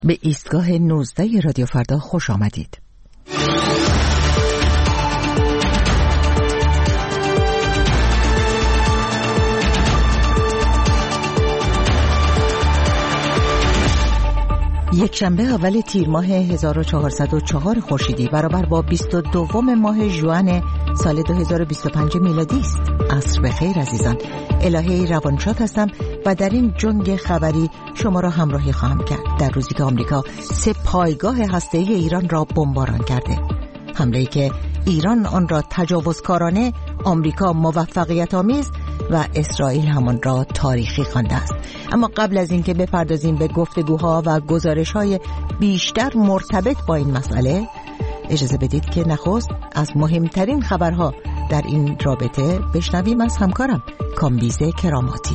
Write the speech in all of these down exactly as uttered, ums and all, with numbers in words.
به ایستگاه نوزده رادیو فردا خوش آمدید. یک شنبه اول تیر ماه هزار و چهارصد و چهار خورشیدی برابر با بیست و دو ماه ژوئن سال دو هزار و بیست و پنج میلادی است. عصر بخیر عزیزان. الهه روانشاد هستم و در این جنگ خبری شما را همراهی خواهم کرد. در روزی که آمریکا سه پایگاه هسته‌ای ایران را بمباران کرده، حمله‌ای که ایران آن را تجاوزکارانه، آمریکا موفقیت آمیز و اسرائیل همان را تاریخی خوانده است. اما قبل از اینکه بپردازیم به گفتگوها و گزارش‌های بیشتر مرتبط با این مسئله، اجازه بدید که نخست از مهمترین خبرها در این رابطه بشنویم از همکارم کامبیز کراماتی.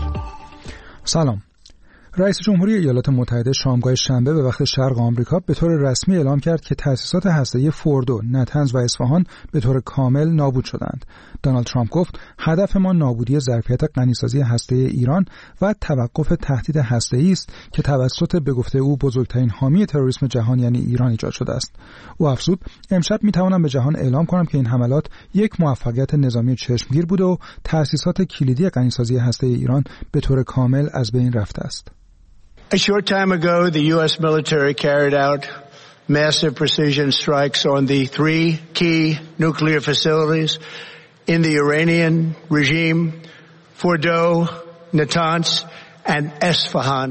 سلام. رئیس جمهوری ایالات متحده شامگاه شنبه به وقت شرق آمریکا به طور رسمی اعلام کرد که تأسیسات هسته‌ای فوردو، نتنز و اصفهان به طور کامل نابود شدند. دونالد ترامپ گفت هدف ما نابودی ظرفیت غنیسازی هسته‌ای ایران و توقف تهدید هسته‌ای است که توسط به گفته او بزرگترین حامی تروریسم جهان یعنی ایران ایجاد شده است. او افزود امشب می‌توانم به جهان اعلام کنم که این حملات یک موفقیت نظامی چشمگیر بوده و تأسیسات کلیدی غنیسازی هسته‌ای ایران به طور کامل از بین رفته است. A short time ago, the U S military carried out massive precision strikes on the three key nuclear facilities in the Iranian regime, Fordo, Natanz, and Esfahan.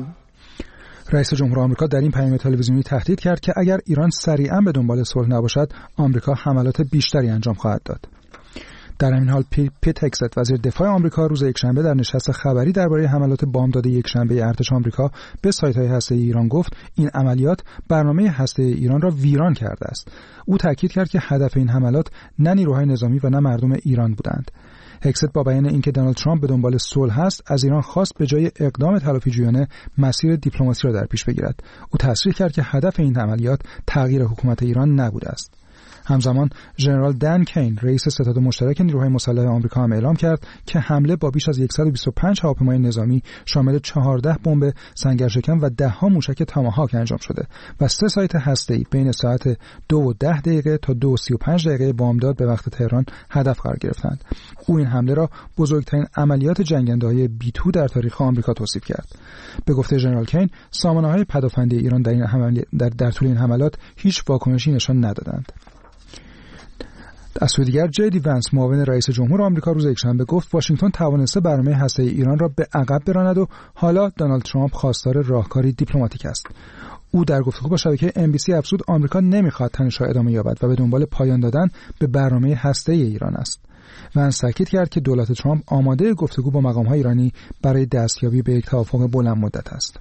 رئیس جمهور آمریکا در این پیام تلویزیونی تهدید کرد که اگر ایران سریعاً به دنبال صلح نباشد، آمریکا حملات بیشتری انجام خواهد داد. در همین حال پیت هگست وزیر دفاع آمریکا روز یکشنبه در نشست خبری درباره حملات بامداد یکشنبه ارتش آمریکا به سایت‌های هسته‌ای ایران گفت این عملیات برنامه هسته‌ای ایران را ویران کرده است. او تاکید کرد که هدف این حملات نه نیروهای نظامی و نه مردم ایران بودند. هگست با بیان اینکه دونالد ترامپ به دنبال صلح است، از ایران خواست به جای اقدام تلافی‌جویانه مسیر دیپلماسی را در پیش بگیرد. او تصریح کرد که هدف این عملیات تغییر حکومت ایران نبوده است. همزمان ژنرال دن کین رئیس ستاد مشترک نیروهای مسلح آمریکا هم اعلام کرد که حمله با بیش از صد و بیست و پنج هواپیمای نظامی شامل چهارده بمب سنگرشکن و ده ها موشک تاماهاک انجام شده و سه سایت هسته‌ای بین ساعت دو و ده دقیقه تا دو و سی و پنج دقیقه بامداد به وقت تهران هدف قرار گرفتند. او این حمله را بزرگترین عملیات جنگنده‌های بی تو در تاریخ آمریکا توصیف کرد. به گفته ژنرال کین، سامانه‌های پدافندی ایران در این حمله در, در طول این حملات هیچ واکنشی نشان ندادند. از سوی دیگر جی دی ونس معاون رئیس جمهور آمریکا روز یکشنبه گفت واشنگتن توانسته برنامه هسته‌ای ایران را به عقب براند و حالا دونالد ترامپ خواستار راهکاری دیپلماتیک است. او در گفتگو با شبکه ام بی سی افزود آمریکا نمیخواد تنش را ادامه یابد و به دنبال پایان دادن به برنامه هسته‌ای ایران است. ونس تاکید کرد که دولت ترامپ آماده گفتگو با مقام‌های ایرانی برای دستیابی به یک توافق بلند مدت است.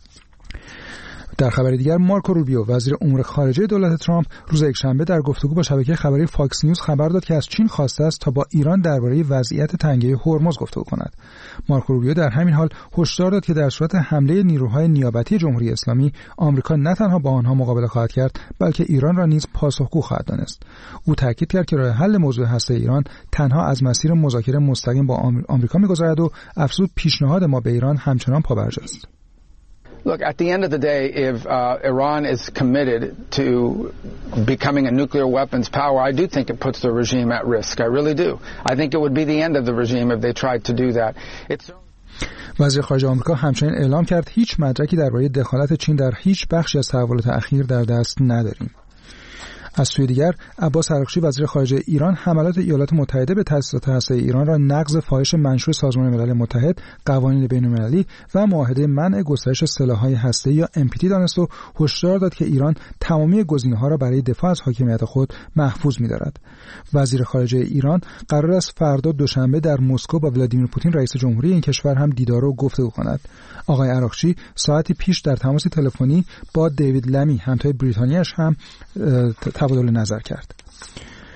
در خبر دیگر مارکو روبیو وزیر امور خارجه دولت ترامپ روز یکشنبه در گفتگو با شبکه خبری فاکس نیوز خبر داد که از چین خواسته است تا با ایران درباره وضعیت تنگه هرمز گفتگو کند. مارکو روبیو در همین حال هشدار داد که در صورت حمله نیروهای نیابتی جمهوری اسلامی آمریکا نه تنها با آنها مقابله خواهد کرد بلکه ایران را نیز پاسخگو خواهد دانست. او تاکید کرد که راه حل موضوع هسته ایران تنها از مسیر مذاکره مستقیم با آمریکا می‌گذرد و افزود پیشنهاد ما به ایران همچنان پابرجا است. Look, at the end of the day, if uh, Iran is committed to becoming a nuclear weapons power, I do think it puts the regime at risk. I really do. I think it would be the end of the regime if they tried to do that. It's وزیر خارجه آمریکا همچنین اعلام کرد هیچ مدرکی درباره دخالت چین در هیچ بخشی از تحولات اخیر در دست نداریم. از سوی دیگر عباس عراقچی وزیر خارجه ایران حملات ایالات متحده به تأسیسات هسته‌ای ایران را نقض فاحش منشور سازمان ملل متحد، قوانین بین‌المللی و معاهده منع گسترش سلاح‌های هسته‌ای یا ام پی تی دانست و هشدار داد که ایران تمامی گزینه‌ها را برای دفاع از حاکمیت خود محفوظ می‌دارد. وزیر خارجه ایران قرار است فردا دوشنبه در مسکو با ولادیمیر پوتین رئیس جمهوری این کشور هم دیدار و گفتگو کند. آقای عراقچی ساعتی پیش در تماس تلفنی با دیوید لمی همتای بریتانیاش هم تبادل نظر کرد.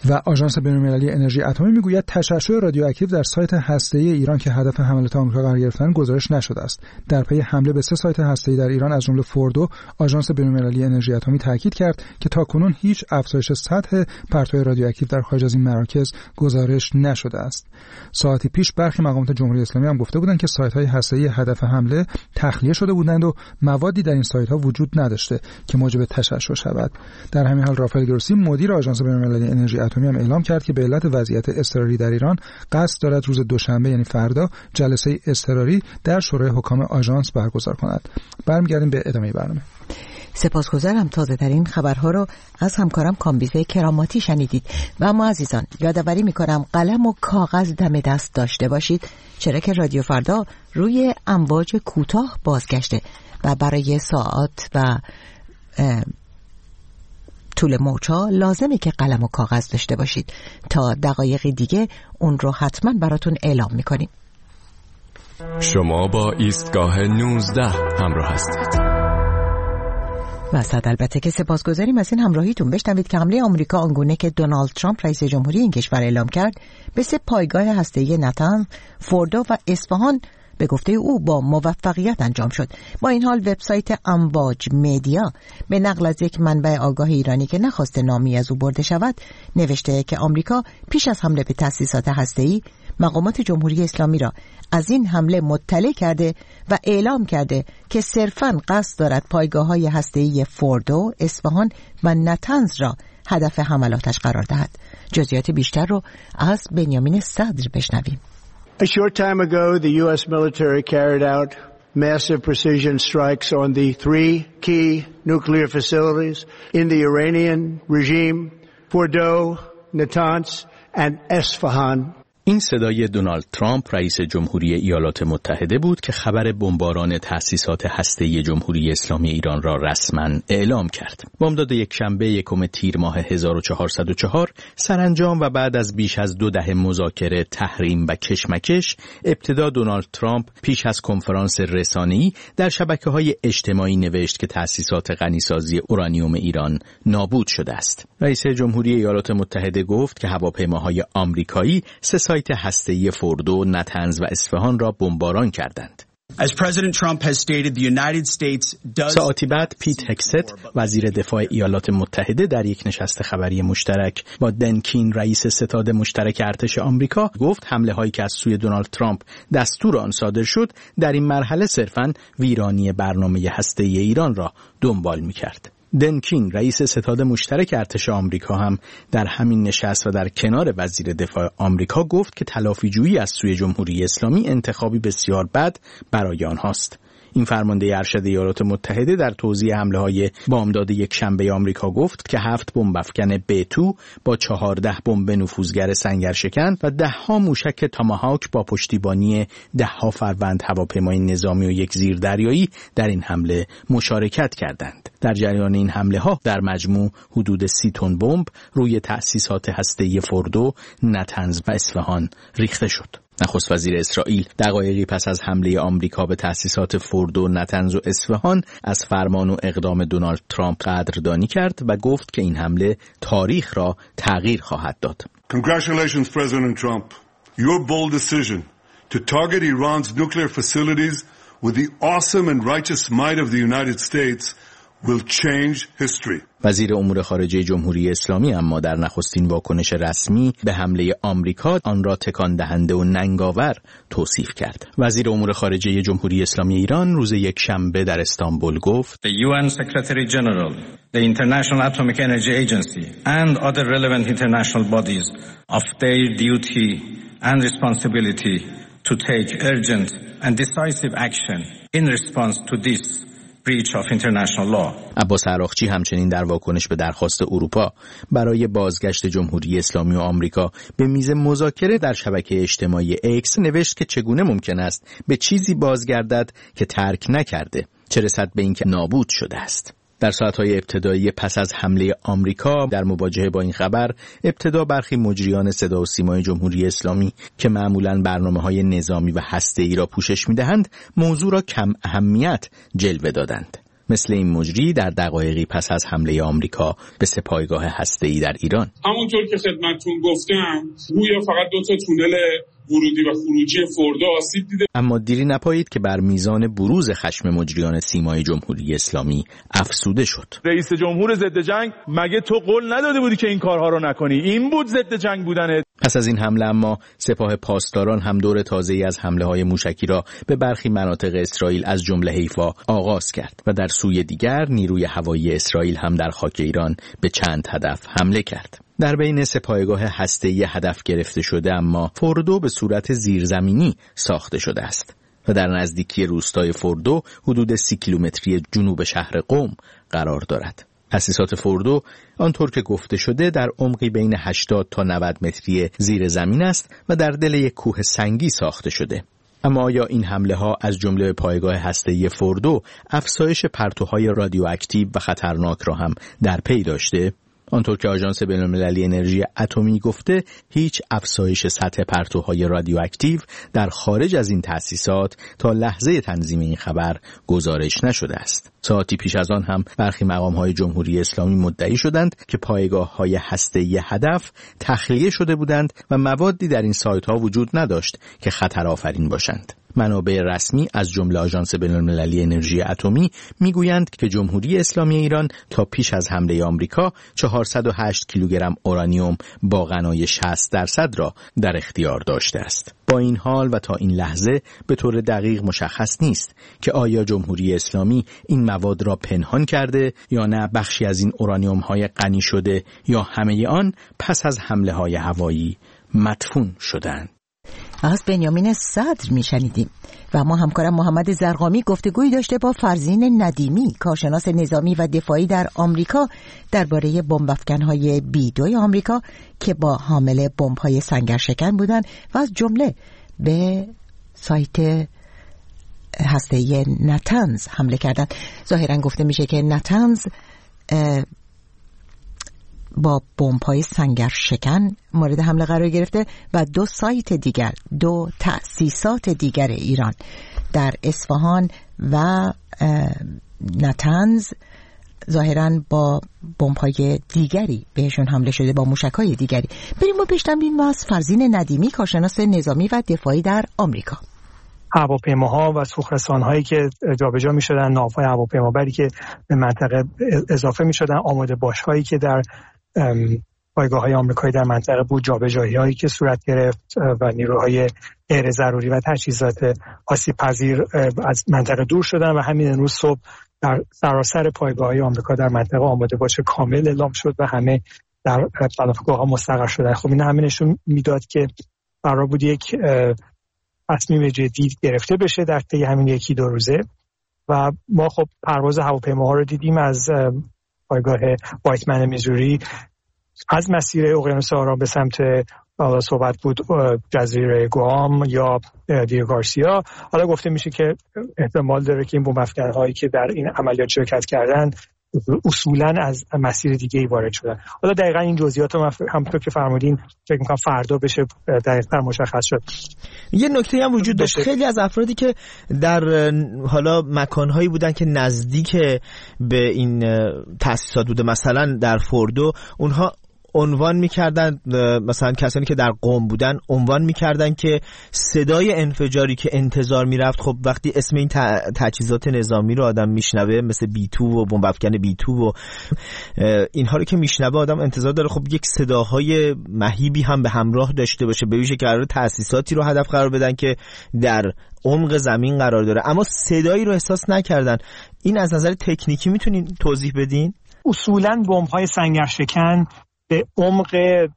و آژانس بین‌المللی انرژی اتمی میگوید تشعشع رادیواکتیو در سایت هسته‌ای ایران که هدف حملات آمریکا قرار گرفتن گزارش نشده است. در پی حمله به سه سایت هسته‌ای در ایران از جمله فوردو، آژانس بین‌المللی انرژی اتمی تاکید کرد که تاکنون هیچ افزایش سطح پرتو رادیواکتیو در خارج از این مراکز گزارش نشده است. ساعتی پیش برخی مقامات جمهوری اسلامی هم گفته بودند که سایت‌های هسته‌ای هدف حمله تخلیه شده بودند و موادی در این سایت‌ها وجود نداشته که موجب تشعشع شود. در همین حال رافائل گروسی مدیر آژانس بین‌المللی انرژی اتمی هم اعلام کرد که به علت وضعیت اضطراری در ایران قصد دارد روز دوشنبه یعنی فردا جلسه اضطراری در شورای حکام آژانس برگزار کند. برمیگردیم به ادامه برنامه. سپاسگزارم. تازه ترین خبرها رو از همکارم کامبیزه کراماتی شنیدید. و اما عزیزان یادآوری میکنم قلم و کاغذ دم دست داشته باشید، چرا که رادیو فردا روی امواج کوتاه بازگشته و برای ساعات و طول موج‌ها لازمه که قلم و کاغذ داشته باشید. تا دقایقی دیگه اون رو حتما براتون اعلام میکنیم. شما با ایستگاه نوزده همراه هستید. و صد البته که سپاسگزاریم از این همراهیتون. بشنوید که حمله آمریکا آنگونه که دونالد ترامپ رئیس جمهوری این کشور اعلام کرد به سه پایگاه هسته‌ای نتنز، فوردو و اصفهان به گفته او با موفقیت انجام شد. با این حال وبسایت امواج مدیا به نقل از یک منبع آگاه ایرانی که نخواسته نامی از او برده شود نوشته که آمریکا پیش از حمله به تأسیسات هسته‌ای مقامات جمهوری اسلامی را از این حمله مطلع کرده و اعلام کرده که صرفاً قصد دارد پایگاه‌های هسته‌ای فوردو، اصفهان و نتنز را هدف حملاتش قرار دهد. جزئیات بیشتر رو از بنیامین صدر بشنویم. A short time ago, the U S military carried out massive precision strikes on the three key nuclear facilities in the Iranian regime, Fordow, Natanz, and Esfahan. این صدای دونالد ترامپ رئیس جمهوری ایالات متحده بود که خبر بمباران تأسیسات هسته‌ای جمهوری اسلامی ایران را رسما اعلام کرد. بامداد یک شنبه یکم تیر ماه هزار و چهارصد و چهار سرانجام و بعد از بیش از دو دهه مذاکره، تحریم و کشمکش، ابتدا دونالد ترامپ پیش از کنفرانس رسانه‌ای در شبکه‌های اجتماعی نوشت که تأسیسات غنیسازی اورانیوم ایران نابود شده است. رئیس جمهوری ایالات متحده گفت که هواپیماهای آمریکایی سه سایت هسته‌ای فوردو، نتنز و اصفهان را بمباران کردند. As President Trump has stated, the United States does... ساعتی بعد پیت هکست وزیر دفاع ایالات متحده در یک نشست خبری مشترک با دنکین رئیس ستاد مشترک ارتش آمریکا گفت حمله هایی که از سوی دونالد ترامپ دستور آن صادر شد در این مرحله صرفاً ویرانی برنامه هسته‌ای ایران را دنبال می‌کرد. دنکین رئیس ستاد مشترک ارتش آمریکا هم در همین نشست و در کنار وزیر دفاع آمریکا گفت که تلافی‌جویی از سوی جمهوری اسلامی انتخابی بسیار بد برای آنهاست. این فرمانده ارشد ایالات متحده در توضیح حمله‌های بامداد یک شنبه آمریکا گفت که هفت بمب افکن بی تو با چهارده بمب نفوذگر سنگرشکن و ده ها موشک تاماهاک با پشتیبانی ده ها فروند هواپیمای نظامی و یک زیردریایی در این حمله مشارکت کردند. در جریان این حمله‌ها در مجموع حدود سی تن بمب روی تأسیسات هسته‌ای فوردو، نتنز و اصفهان ریخته شد. نخست وزیر اسرائیل دقایقی پس از حمله آمریکا به تأسیسات فوردو، نتنز و اصفهان از فرمان و اقدام دونالد ترامپ قدردانی کرد و گفت که این حمله تاریخ را تغییر خواهد داد. Congratulations, President Trump. Your bold decision to target Iran's nuclear facilities with the awesome and righteous might of the United States will change history. وزیر امور خارجه جمهوری اسلامی اما در نخستین واکنش رسمی به حمله آمریکا آن را تکان دهنده و ننگاور توصیف کرد. وزیر امور خارجه جمهوری اسلامی ایران روز یک شنبه در استانبول گفت: The یو ان Secretary General, the International Atomic Energy Agency and other relevant international bodies of their duty and responsibility to take urgent and decisive action in response to this breach of international law. عباس عراقچی همچنین در واکنش به درخواست اروپا برای بازگشت جمهوری اسلامی و آمریکا به میز مذاکره در شبکه اجتماعی ایکس نوشت که چگونه ممکن است به چیزی بازگردد که ترک نکرده، چه رسد به اینکه نابود شده است. در ساعت‌های ابتدایی پس از حمله آمریکا در مواجهه با این خبر، ابتدا برخی مجریان صدا و سیمای جمهوری اسلامی که معمولاً برنامه‌های نظامی و هسته‌ای را پوشش می‌دهند، موضوع را کم اهمیت جلوه دادند. مثل این مجری در دقایقی پس از حمله آمریکا به سپایگاه هسته‌ای در ایران. همونطور که خدمتتون گفتم گویا فقط دو تا تونل ورودی و خروجی فوردو آسیب دیده. اما دیری نپایید که بر میزان بروز خشم مجریان سیمای جمهوری اسلامی افزوده شد. رئیس جمهور ضد جنگ مگه تو قول نداده بودی که این کارها رو نکنی؟ این بود ضد جنگ بودنت. پس از این حمله اما سپاه پاسداران هم دور تازه‌ای از حمله‌های موشکی را به برخی مناطق اسرائیل از جمله حیفا آغاز کرد و در سوی دیگر نیروی هوایی اسرائیل هم در خاک ایران به چند هدف حمله کرد. در بین سپایگاه هسته‌ای هدف گرفته شده اما فوردو به صورت زیرزمینی ساخته شده است و در نزدیکی روستای فوردو حدود سی کیلومتری جنوب شهر قم قرار دارد. تأسیسات فوردو آنطور که گفته شده در عمقی بین هشتاد تا نود متری زیر زمین است و در دل یک کوه سنگی ساخته شده. اما آیا این حمله ها از جمله پایگاه هسته‌ای فوردو افزایش پرتوهای رادیواکتیو و خطرناک را هم در پی داشته؟ آنطور که آژانس بین‌المللی انرژی اتمی گفته هیچ افزایش سطح پرتوهای رادیواکتیو در خارج از این تأسیسات تا لحظه تنظیم این خبر گزارش نشده است. ساعتی پیش از آن هم برخی مقام‌های جمهوری اسلامی مدعی شدند که پایگاه‌های هسته‌ای هدف تخلیه شده بودند و موادی در این سایت‌ها وجود نداشت که خطر آفرین باشند. منابع رسمی از جمله آژانس بین‌المللی انرژی اتمی میگویند که جمهوری اسلامی ایران تا پیش از حمله آمریکا چهارصد و هشت کیلوگرم اورانیوم با غنای شصت درصد را در اختیار داشته است. با این حال و تا این لحظه به طور دقیق مشخص نیست که آیا جمهوری اسلامی این مواد را پنهان کرده یا نه بخشی از این اورانیوم های غنی شده یا همه آن پس از حمله های هوایی مدفون شدند. از بنیامین صدر میشنیدیم و ما همکارم محمد زرقامی گفتگویی داشته با فرزین ندیمی کارشناس نظامی و دفاعی در آمریکا درباره بمب افکن‌های بی دو آمریکا که با حامل بمب‌های سنگرشکن بودند و از جمله به سایت هسته‌ای نتنز حمله کردند. ظاهراً گفته میشه که نتنز با بمب‌های سنگرشکن مورد حمله قرار گرفته و دو سایت دیگر، دو تأسیسات دیگر ایران در اصفهان و نتنز ظاهراً با بمب‌های دیگری بهشون حمله شده، با موشک‌های دیگری. بریم و پیش‌تمرین ما از فرزین ندیمی کارشناس نظامی و دفاعی در آمریکا. هواپیماها و سوخرسان‌هایی که جابجا می‌شدن، ناوهای هواپیمابری که به منطقه اضافه می‌شدن، آماده باش‌هایی که در پایگاه‌های آمریکایی در منطقه بود، جابجایی‌هایی که صورت گرفت و نیروهای غیر ضروری و تجهیزات آسیب‌پذیر از منطقه دور شدن و همین امروز صبح در سراسر پایگاه‌های آمریکا در منطقه آماده باش کامل اعلام شد و همه در پناهگاه‌ها مستقر شدن. خب این همه نشون میداد که قرار بود یک تصمیم جدی گرفته بشه در طی همین یکی دو روزه و ما خب پرواز هواپیماها رو دیدیم از پایگاه وایتمن میزوری از مسیر اقیانوس آرام به سمت حالا صحبت بود جزیره گوام یا دیو گارسیا. حالا گفته میشه که احتمال داره که این بمب افکن‌هایی که در این عملیات شرکت کردن اصولاً از مسیر دیگه‌ای وارد شدن. حالا دقیقاً این جزئیات رو همونطور که فرمودین فکر می‌کنم فردا بشه دقیق‌تر مشخص شد. یه نکته هم وجود داشت، خیلی از افرادی که در حالا مکان‌هایی بودن که نزدیک به این تأسیسات بوده، مثلا در فوردو، اونها عنوان می‌کردن، مثلا کسانی که در قم بودن عنوان می‌کردن که صدای انفجاری که انتظار می‌رفت، خب وقتی اسم این تجهیزات نظامی رو آدم میشنوه مثل بی تو و بمب افکن بی تو و اینها رو که میشنوه آدم انتظار داره خب یک صداهای مهیبی هم به همراه داشته باشه، به ویژه که قرار تأسیساتی رو هدف قرار بدن که در عمق زمین قرار داره، اما صدایی رو احساس نکردن. این از نظر تکنیکی میتونین توضیح بدین؟ اصولاً بمب‌های سنگرشکن به عمق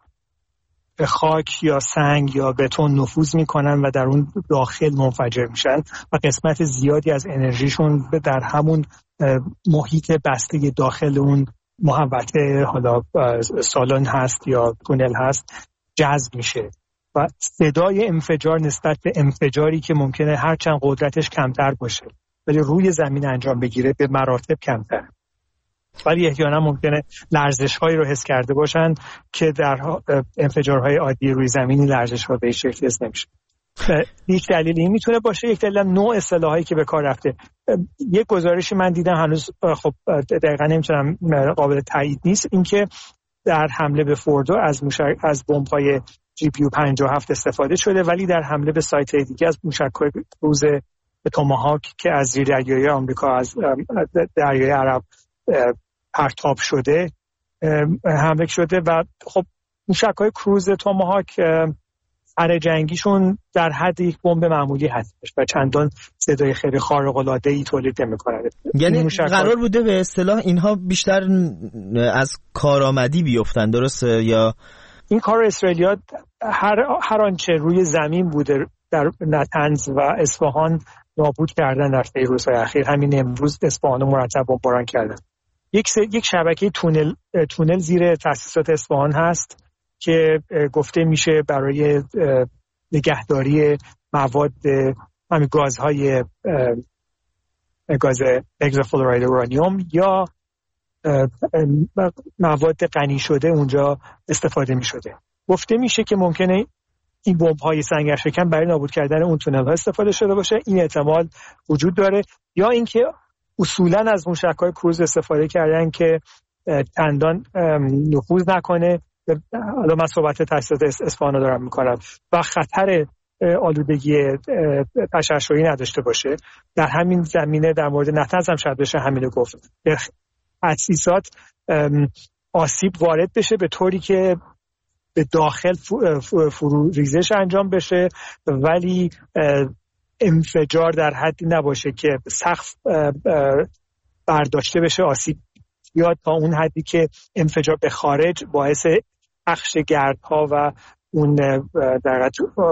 خاک یا سنگ یا بتون نفوذ میکنن و در اون داخل منفجر میشن و قسمت زیادی از انرژیشون در همون محیط بسته داخل اون محوطه، حالا سالن هست یا تونل هست، جذب میشه و صدای انفجار نسبت به انفجاری که ممکنه هرچند قدرتش کمتر باشه ولی روی زمین انجام بگیره به مراتب کمتر، ولی احیانا ممکنه لرزش‌هایی رو حس کرده باشن که در انفجارهای عادی روی زمینی لرزش‌ها به هیچ شکل حس نمیشه. یک دلیل این میتونه باشه، یک دلیل نوع اصطلاحایی که به کار رفته. یک گزارشی من دیدم هنوز خب دقیقاً نمیتونم قابل تایید نیست، اینکه در حمله به فوردو از موشک از بمب‌های جی پی یو پنجاه و هفت استفاده شده، ولی در حمله به سایت دیگه از موشک‌های کروز توماهاک که از زیردریایی آمریکا از دریای عرب پرتاب شده حمله شده و خب موشک‌های کروز توماهاک اره جنگیشون در حد یک بمب معمولی هستش و چندان صدای خیلی خارق‌العاده‌ای تولید نمی‌کنه. یعنی قرار بوده به اصطلاح اینها بیشتر از کارآمدی بیفتن، درسته؟ یا این کار اسرائیلیا هر هر آنچه روی زمین بوده در نتنز و اصفهان نابود کردن در طی روزهای اخیر. همین امروز اصفهان رو مرتب بمباران کردن. یک س... یک شبکه تونل تونل زیر تأسیسات اصفهان هست که گفته میشه برای نگهداری مواد همین گازهای گاز هگزافلوراید اورانیوم یا مواد غنی شده اونجا استفاده میشده. گفته میشه که ممکنه این بمب‌های سنگرشکن برای نابود کردن اون تونل‌ها استفاده شده باشه. این احتمال وجود داره، یا اینکه اصولاً از موشک‌های کروز استفاده کردن که چندان نفوذ نکنه. حالا من صحبت تاسیسات اصفهان رو دارم میکنم و خطر آلودگی تشعشعی نداشته باشه. در همین زمینه در مورد نتنز هم شاید بشه همینو گفت. تاسیسات آسیب وارد بشه به طوری که به داخل فرو ریزش انجام بشه، ولی انفجار در حدی نباشه که سقف برداشته بشه، آسیب یا تا اون حدی که انفجار به خارج باعث پخش گردها و اون در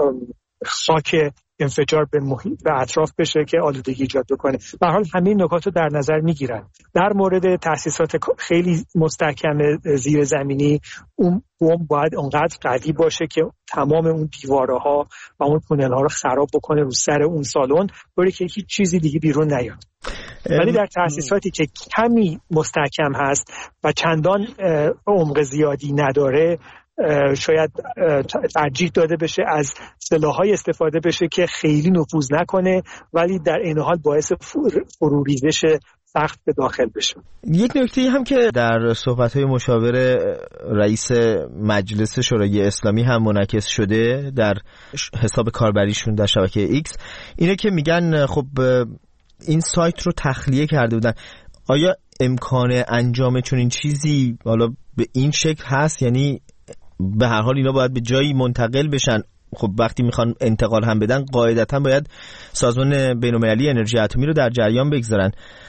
خاک انفجار به محیط و اطراف بشه که آلودگی ایجاد بکنه. به هر حال همین نکات رو در نظر میگیرن. در مورد تأسیسات خیلی مستحکم زیر زمینی، اون بمب باید اونقدر قوی باشه که تمام اون دیوارها و اون تونل ها رو خراب بکنه رو سر اون سالن، طوری که هیچ چیزی دیگه بیرون نیاد. ولی در تأسیساتی که کمی مستحکم هست و چندان عمق زیادی نداره، شاید ترجیح داده بشه از سلاح‌های استفاده بشه که خیلی نفوذ نکنه ولی در این حال باعث فروریزش سخت به داخل بشه. یک نکته هم که در صحبت‌های مشاور رئیس مجلس شورای اسلامی هم منعکس شده در حساب کاربریشون در شبکه ایکس اینه که میگن خب این سایت رو تخلیه کرده بودن. آیا امکان انجام چنین چیزی حالا به این شکل هست؟ یعنی به هر حال اینا باید به جایی منتقل بشن. خب وقتی میخوان انتقال هم بدن قاعدتا باید سازمان بین‌المللی انرژی اتمی رو در جریان بگذارن.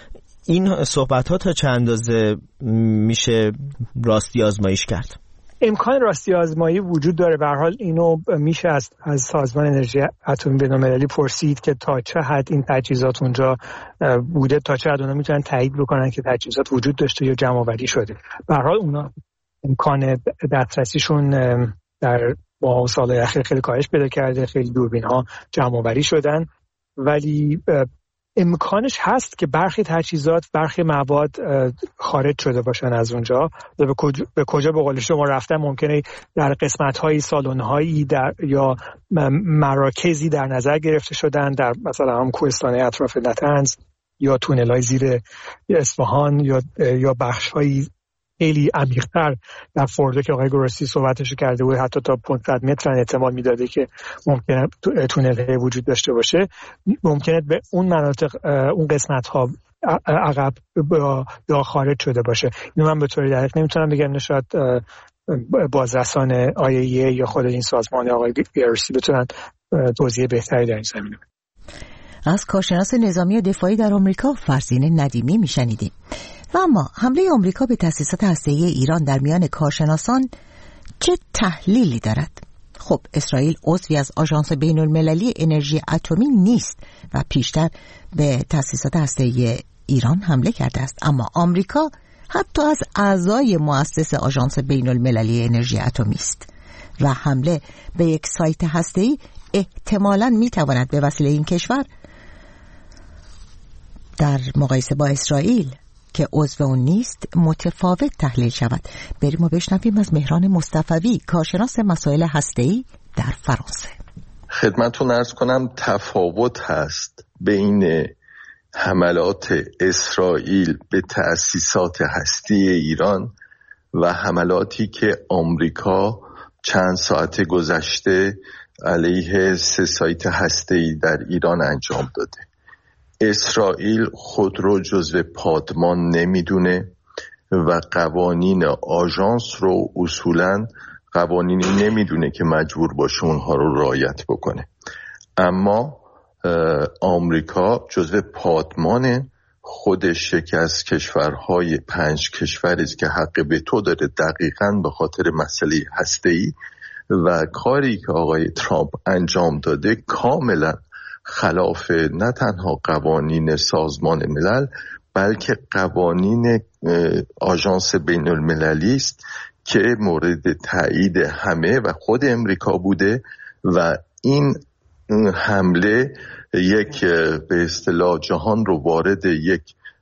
این صحبت ها تا چند اندازه میشه راستی آزمایش کرد؟ امکان راستی آزمایی وجود داره. به هر حال اینو میشه از از سازمان انرژی اتمی بین‌المللی پرسید که تا چه حد این تجهیزات اونجا بوده، تا چه حد اونا میتونن تایید بکنن که تجهیزات وجود داشته یا جمع آوری شده. به هر حال اونا امکان دسترسیشون در با سالهای اخیر خیلی کاهش پیدا کرده، خیلی دوربین ها جمع آوری شدن، ولی امکانش هست که برخی تجهیزات، برخی مواد خارج شده باشن از اونجا. به کجا به کجا به قول شما رفتن ممکنه در قسمت‌های سالن‌هایی در یا مراکزی در نظر گرفته شدن، در مثلا هم کوهستان اطراف نتنز یا تونل‌های زیر اصفهان یا یا بخش‌های خیلی عمیق‌تر در فوردو که آقای گروسی صحبتش کرده بود، حتی تا پانصد متر احتمال میداده که ممکنه تونل وجود داشته باشه. ممکنه به اون مناطق، اون قسمت‌ها عقب یا خارج شده باشه. اینو من به طور دقیق نمیتونم بگم، شاید بازرسان آی ای ای یا خود این سازمان آقای گروسی بتونن توضیح بهتری در این زمینه. از کارشناس نظامی دفاعی در آمریکا فرزین ندیمی میشنیدیم. و اما حمله آمریکا به تأسیسات هسته‌ای ایران در میان کارشناسان چه تحلیلی دارد؟ خب اسرائیل عضوی از آژانس بین‌المللی انرژی اتمی نیست و پیشتر به تأسیسات هسته‌ای ایران حمله کرده است، اما آمریکا حتی از اعضای مؤسس آژانس بین‌المللی انرژی اتمی است و حمله به یک سایت هسته‌ای احتمالاً می‌تواند به وسیله این کشور در مقایسه با اسرائیل که عضو اون نیست متفاوت تحلیل شود. بریم و بشنویم از مهران مصطفوی، کارشناس مسائل هسته‌ای در فرانسه. خدمتتون عرض کنم تفاوت هست بین حملات اسرائیل به تأسیسات هستی ایران و حملاتی که آمریکا چند ساعت گذشته علیه سه سایت هسته‌ای در ایران انجام داده. اسرائیل خود رو جزو پادمان نمیدونه و قوانین آژانس رو اصولاً قوانینی نمیدونه که مجبور باشه اونها رو رعایت بکنه. اما آمریکا جزو پادمان خودش یکی از کشورهای پنج کشوری است که حق وتو داره دقیقاً به خاطر مسئله هسته‌ای و کاری که آقای ترامپ انجام داده کاملا خلاف نه تنها قوانین سازمان ملل بلکه قوانین آژانس بین المللی است که مورد تایید همه و خود امریکا بوده و این حمله یک به اصطلاح جهان رو وارد یک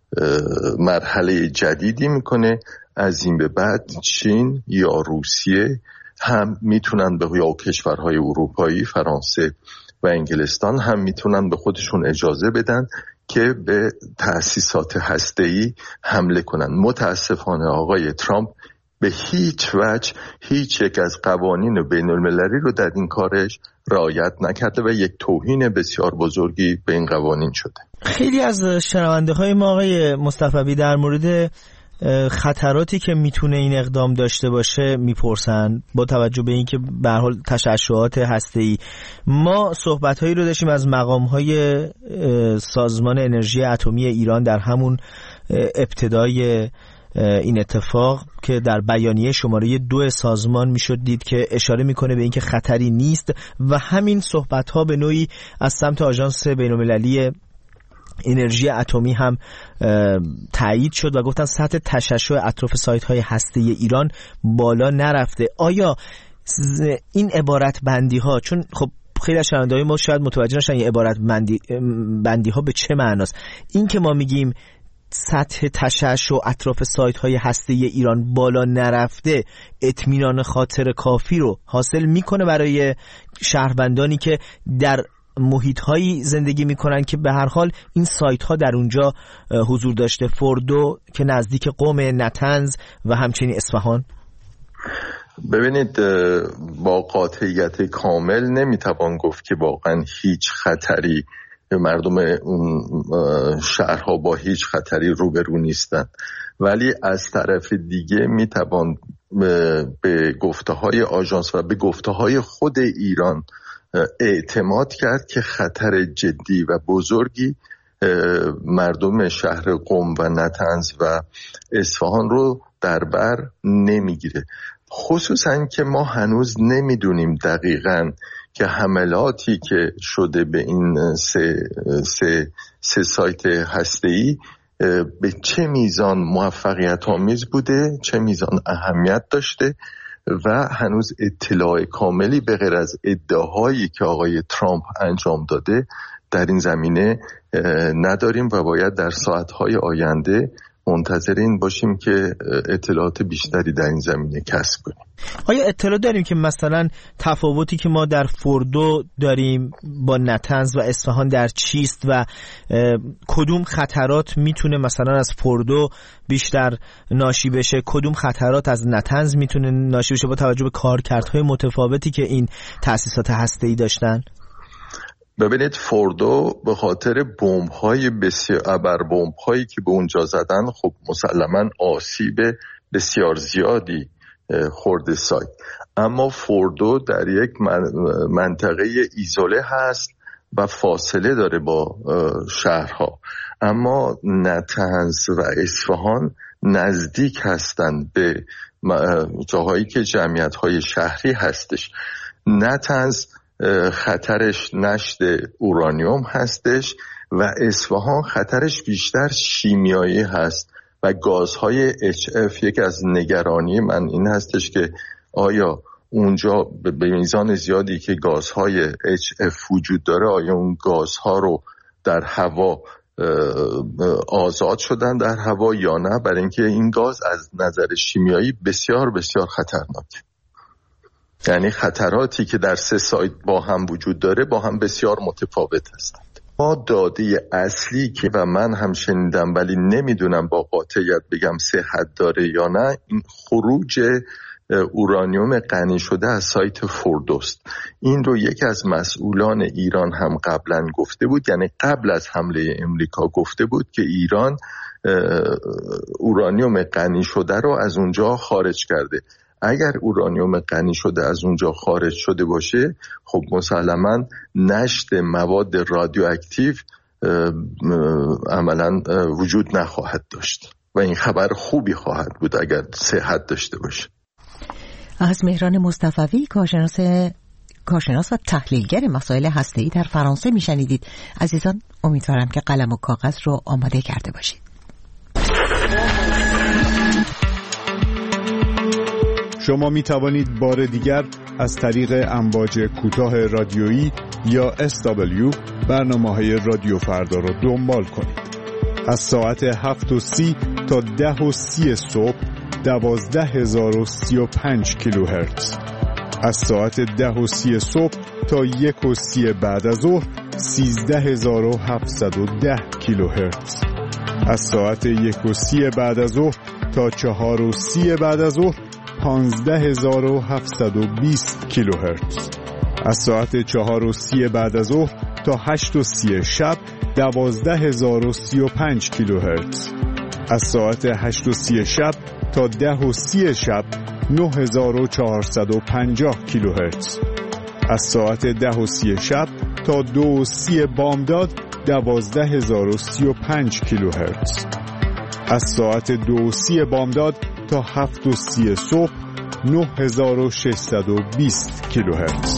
مرحله جدیدی میکنه. از این به بعد چین یا روسیه هم میتونن به یا کشورهای اروپایی فرانسه و انگلستان هم میتونن به خودشون اجازه بدن که به تأسیسات هسته‌ای حمله کنن. متاسفانه آقای ترامپ به هیچ وجه هیچ یک از قوانین بین المللی رو در این کارش رعایت نکرده و یک توهین بسیار بزرگی به این قوانین شده. خیلی از شنونده های ما آقای مصطفی در مورد خطراتی که میتونه این اقدام داشته باشه میپرسن با توجه به اینکه به هر حال تشعشعات هسته‌ای. ما صحبت‌هایی رو داشتیم از مقام‌های سازمان انرژی اتمی ایران در همون ابتدای این اتفاق که در بیانیه شماره دو سازمان میشد دید که اشاره میکنه به اینکه خطری نیست و همین صحبت‌ها به نوعی از سمت آژانس بین‌المللی انرژی اتمی هم تایید شد و گفتن سطح تشعشع اطراف سایت‌های هسته‌ای ایران بالا نرفته. آیا این عبارت بندی ها، چون خب خیلی از شنونده‌های ما شاید متوجه نشن این عبارت بندی, بندی ها به چه معناست، این که ما میگیم سطح تشعشع اطراف سایت‌های هسته‌ای ایران بالا نرفته اطمینان خاطر کافی رو حاصل میکنه برای شهروندانی که در محیط‌هایی زندگی میکنن که به هر حال این سایت‌ها در اونجا حضور داشته، فوردو که نزدیک قم، نطنز و همچنین اصفهان؟ ببینید با قاطعیت کامل نمیتوان گفت که واقعا هیچ خطری، مردم اون شهرها با هیچ خطری روبرو نیستند، ولی از طرف دیگه میتوان به گفته‌های آژانس و به گفته‌های خود ایران اعتماد کرد که خطر جدی و بزرگی مردم شهر قم و نطنز و اصفهان رو در بر نمیگیره، خصوصا که ما هنوز نمیدونیم دقیقاً که حملاتی که شده به این سه, سه, سه سایت هسته‌ای به چه میزان موفقیت آمیز بوده، چه میزان اهمیت داشته و هنوز اطلاع کاملی به غیر از ادعاهایی که آقای ترامپ انجام داده در این زمینه نداریم و باید در ساعتهای آینده منتظر این باشیم که اطلاعات بیشتری در این زمینه کسب کنیم. آیا اطلاع داریم که مثلا تفاوتی که ما در فوردو داریم با نطنز و اصفهان در چیست و کدوم خطرات میتونه مثلا از فوردو بیشتر ناشی بشه، کدوم خطرات از نطنز میتونه ناشی بشه با توجه به کارکردهای متفاوتی که این تأسیسات هسته‌ای داشتن؟ ببینید فوردو به خاطر بمب‌های بسیار ابر بمب‌هایی که به اونجا زدن خب مسلماً آسیب بسیار زیادی خورده سایت، اما فوردو در یک منطقه ایزوله هست و فاصله داره با شهرها، اما نطنز و اصفهان نزدیک هستند به جاهایی که جمعیت‌های شهری هستش. نطنز خطرش نشت اورانیوم هستش و اصفهان خطرش بیشتر شیمیایی هست و گازهای اچ اف. یک از نگرانی من این هستش که آیا اونجا به میزان زیادی که گازهای اچ اف وجود داره آیا اون گازها رو در هوا آزاد شدن در هوا یا نه، برای اینکه این گاز از نظر شیمیایی بسیار بسیار خطرناک. یعنی خطراتی که در سه سایت با هم وجود داره با هم بسیار متفاوت هستند. ما داده اصلی که و من هم شنیدم ولی نمیدونم با قاطعیت بگم صحت داره یا نه، این خروج اورانیوم غنی شده از سایت فوردوست. این رو یکی از مسئولان ایران هم قبلا گفته بود، یعنی قبل از حمله امریکا گفته بود که ایران اورانیوم غنی شده رو از اونجا خارج کرده. اگر اورانیوم غنی شده از اونجا خارج شده باشه، خب مسلماً نشت مواد رادیواکتیو عملاً وجود نخواهد داشت و این خبر خوبی خواهد بود اگر صحت داشته باشه. از مهران مصطفوی، کارشناس کارشناس و تحلیلگر مسائل هسته‌ای در فرانسه میشنیدید. عزیزان، امیدوارم که قلم و کاغذ رو آماده کرده باشید. شما می توانید بار دیگر از طریق امواج کوتاه رادیویی یا اس دبلیو برنامه‌های رادیو فردا را دنبال کنید. از ساعت هفت و سی تا ده و سی صبح دوازده هزار و سی و پنج کیلوهرتز. از ساعت ده و سی صبح تا یک و سی بعد از ظهر سیزده هزار و هفتصد و ده کیلوهرتز. از ساعت یک و سی بعد از ظهر تا چهار و سی بعد از ظهر پانزده هزار و هفتصد و بیست کیلوهرتز. از ساعت چهار و سی بعد از ظهر تا هشت و سی شب دوازده هزار و سی و پنج کیلوهرتز. از ساعت هشت و سی شب تا ده و سی شب نه هزار و چهارصد و پنجاه کیلوهرتز. از ساعت ده و سی شب تا دو و سی بامداد دوازده هزار و سی و پنج کیلوهرتز. از ساعت دو و سی بامداد تا هفت و سی صبح نه هزار و ششصد و بیست کیلوهرتز.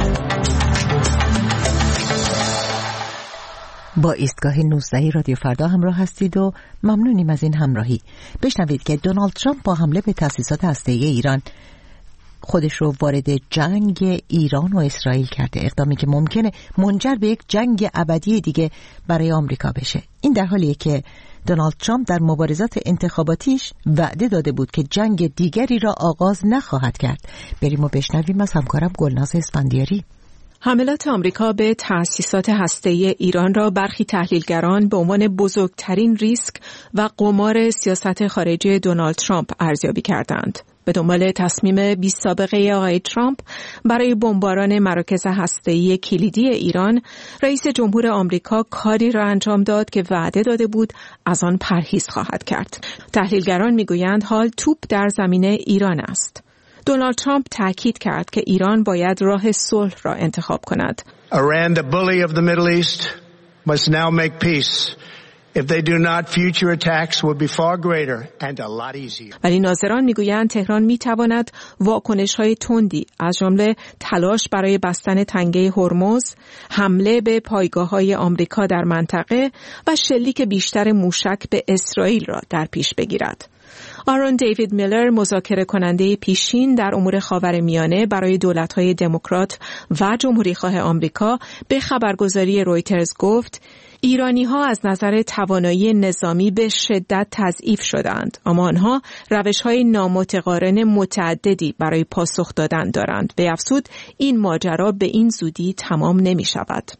با ایستگاه نوزده رادیو فردا همراه هستید و ممنونیم از این همراهی. بشنوید که دونالد ترامپ با حمله به تأسیسات هسته‌ای ایران خودش رو وارد جنگ ایران و اسرائیل کرده، اقدامی که ممکنه منجر به یک جنگ ابدی دیگه برای آمریکا بشه. این در حالیه که دونالد ترامپ در مبارزات انتخاباتیش وعده داده بود که جنگ دیگری را آغاز نخواهد کرد. بریم و بشنویم از همکارم گلناز اسفندیاری. حملات آمریکا به تأسیسات هسته‌ای ایران را برخی تحلیلگران به عنوان بزرگترین ریسک و قمار سیاست خارجی دونالد ترامپ ارزیابی کردند. به دنبال تصمیم بی سابقه آقای ترامپ برای بمباران مراکز هسته‌ای کلیدی ایران، رئیس جمهور آمریکا کاری را انجام داد که وعده داده بود از آن پرهیز خواهد کرد. تحلیلگران میگویند حال توپ در زمین ایران است. دونالد ترامپ تاکید کرد که ایران باید راه صلح را انتخاب کند. Iran, the bully of the Middle East, must now make peace. If they do not, future attacks will be far greater and a lot easier. ولی ناظران میگویند تهران میتواند واکنش‌های تندی از جمله تلاش برای بستن تنگه هرمز، حمله به پایگاه‌های آمریکا در منطقه و شلیک بیشتر موشک به اسرائیل را در پیش بگیرد. آرون دیوید میلر، مذاکره کننده پیشین در امور خاورمیانه برای دولت‌های دموکرات و جمهوری‌خواه آمریکا، به خبرگزاری رویترز گفت ایرانی‌ها از نظر توانایی نظامی به شدت تضعیف شدند، اما آنها روش‌های نامتقارن متعددی برای پاسخ دادن دارند. به افزود این ماجرا به این زودی تمام نمی‌شود.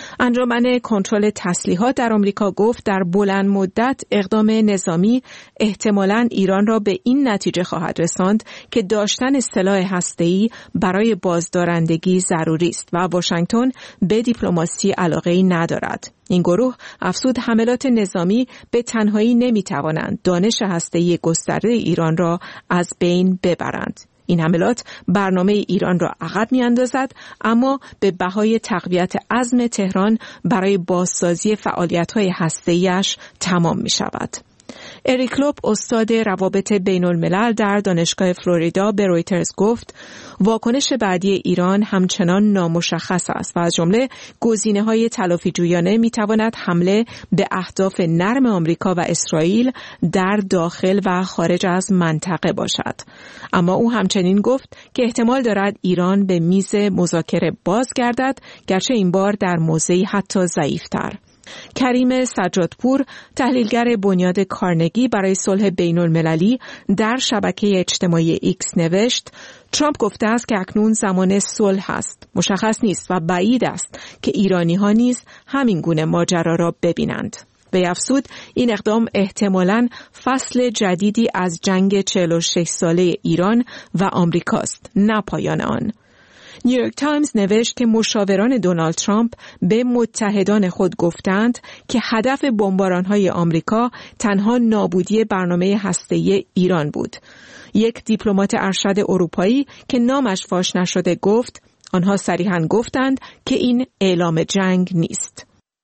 انجمن کنترل تسلیحات در آمریکا گفت در بلند مدت اقدام نظامی احتمالاً ایران را به این نتیجه خواهد رساند که داشتن سلاح هسته‌ای برای بازدارندگی ضروری است و واشنگتن به دیپلماسی علاقه‌ای ندارد. این گروه افزود حملات نظامی به تنهایی نمی‌توانند دانش هسته‌ای گسترده ایران را از بین ببرند. این حملات برنامه ایران را عقب می‌اندازد، اما به بهای تقویت عزم تهران برای بازسازی فعالیت‌های هسته‌ای‌اش تمام می‌شود. اریک لوب، استاد روابط بین الملل در دانشگاه فلوریدا، به رویترز گفت واکنش بعدی ایران همچنان نامشخص است و از جمله گزینه‌های تلافی‌جویانه می‌تواند حمله به اهداف نرم آمریکا و اسرائیل در داخل و خارج از منطقه باشد. اما او همچنین گفت که احتمال دارد ایران به میز مذاکره بازگردد، گرچه این بار در موضعی حتی ضعیف‌تر. کریم سجادپور، تحلیلگر بنیاد کارنگی برای صلح بین المللی، در شبکه اجتماعی ایکس نوشت: ترامپ گفته است که اکنون زمان صلح است. مشخص نیست و بعید است که ایرانی ها نیز همین گونه ماجرا را ببینند. وی افزود این اقدام احتمالاً فصل جدیدی از جنگ چهل و شش ساله ایران و آمریکاست، نه پایان آن. نیویورک تایمز نوشت که مشاوران دونالد ترامپ به متحدان خود گفتند که هدف بمباران‌های آمریکا تنها نابودی برنامه هسته‌ای ایران بود. یک دیپلمات ارشد اروپایی که نامش فاش نشده گفت آنها صریحاً گفتند که این اعلام جنگ نیست.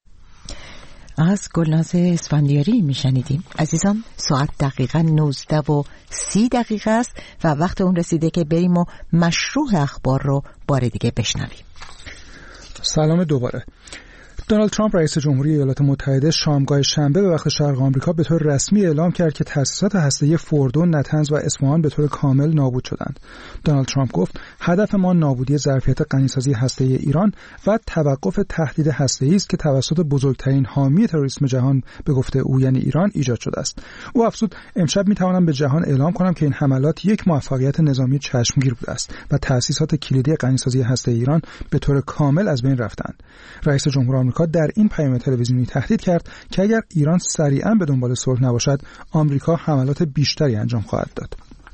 از گلناز اسفندیاری میشنیدیم. عزیزان، ساعت دقیقاً نوزده و سی دقیقه است و وقت اون رسیده که بریم و مشروع اخبار رو بار دیگه بشنویم. سلام دوباره. دونالد ترامپ رئیس جمهوری ایالات متحده شامگاه شنبه به وقت شرق آمریکا به طور رسمی اعلام کرد که تأسیسات هسته‌ای فوردو، نتنز و اصفهان به طور کامل نابود شدند. دونالد ترامپ گفت هدف ما نابودی ظرفیت غنیسازی هسته‌ای ایران و توقف تهدید هسته‌ای است که توسط بزرگترین حامی تروریسم جهان به گفته او یعنی ایران ایجاد شده است. او افزود امشب می‌توانم به جهان اعلام کنم که این حملات یک موفقیت نظامی چشمگیر بوده است و تأسیسات کلیدی غنیسازی هسته‌ای ایران به طور کامل از بین رفتند. رئیس جمهور آمریکا در این پیام تلویزیونی تهدید کرد که اگر ایران سریعاً به دنبال صلح نباشد، آمریکا حملات بیشتری انجام خواهد داد.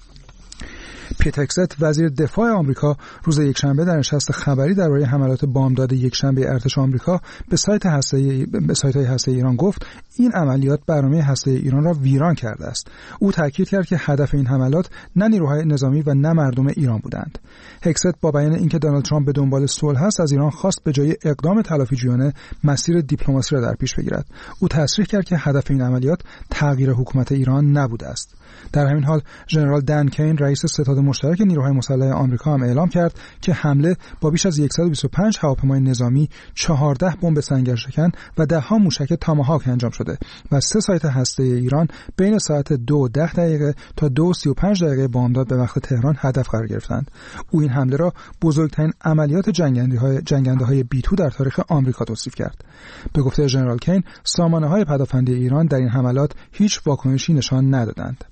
پیت هگست، وزیر دفاع آمریکا، روز یکشنبه در نشست خبری درباره حملات بامداد یکشنبه ارتش آمریکا به سایت هسته‌ای به سایت‌های هسته‌ای ایران گفت این عملیات برنامه هسته‌ای ایران را ویران کرده است. او تاکید کرد که هدف این حملات نه نیروهای نظامی و نه مردم ایران بودند. هگست با بیان اینکه دونالد ترامپ به دنبال صلح است، از ایران خواست به جای اقدام تلافی‌جویانه مسیر دیپلماسی را در پیش بگیرد. او تصریح کرد که هدف این عملیات تغییر حکومت ایران نبوده است. در همین حال ژنرال دن کین، رئیس ستاد مشترک نیروهای مسلح آمریکا هم اعلام کرد که حمله با بیش از صد و بیست و پنج هواپیمای نظامی، چهارده بمب سنگرشکن و ده ها موشک تاماهاک انجام شده و سه سایت هسته‌ای ایران بین ساعت دو و ده دقیقه تا دو و سی و پنج دقیقه بامداد به وقت تهران هدف قرار گرفتند. او این حمله را بزرگترین عملیات جنگنده‌های جنگنده‌های بی تو در تاریخ آمریکا توصیف کرد. به گفته ژنرال کین، سامانه‌های پدافندی ایران در این حملات هیچ واکنشی نشان ندادند.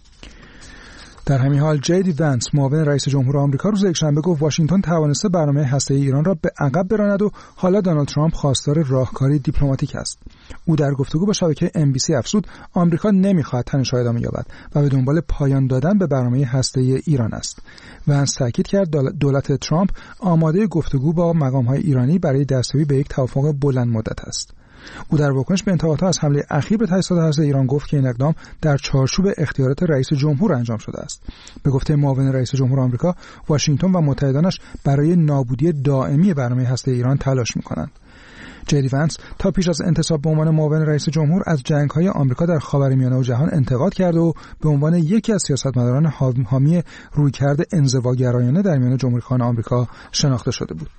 در همین حال جی دی ونس، معاون رئیس جمهور آمریکا، روز یکشنبه گفت واشنگتن توانسته برنامه هسته‌ای ایران را به عقب براند و حالا دونالد ترامپ خواستار راهکاری دیپلماتیک است. او در گفتگو با شبکه ام بی سی افزود آمریکا نمی‌خواهد تنش ادامه یابد و به دنبال پایان دادن به برنامه هسته‌ای ایران است. ونس تاکید کرد دولت ترامپ آماده گفتگو با مقام‌های ایرانی برای دستیابی به یک توافق بلند مدت است. او در واکنش به انتقادها از حمله اخیر به تأسیسات هسته‌ای ایران گفت که این اقدام در چارچوب اختیارات رئیس جمهور انجام شده است. به گفته معاون رئیس جمهور آمریکا، واشنگتن و متحدانش برای نابودی دائمی برنامه هسته‌ای ایران تلاش می‌کنند. جی دی ونس تا پیش از انتصاب به عنوان معاون رئیس جمهور از جنگ‌های آمریکا در خاورمیانه و جهان انتقاد کرد و به عنوان یکی از سیاستمداران حامی رویکرد انزواگرایانه در میان جمهوری‌خواهان آمریکا شناخته شده بود.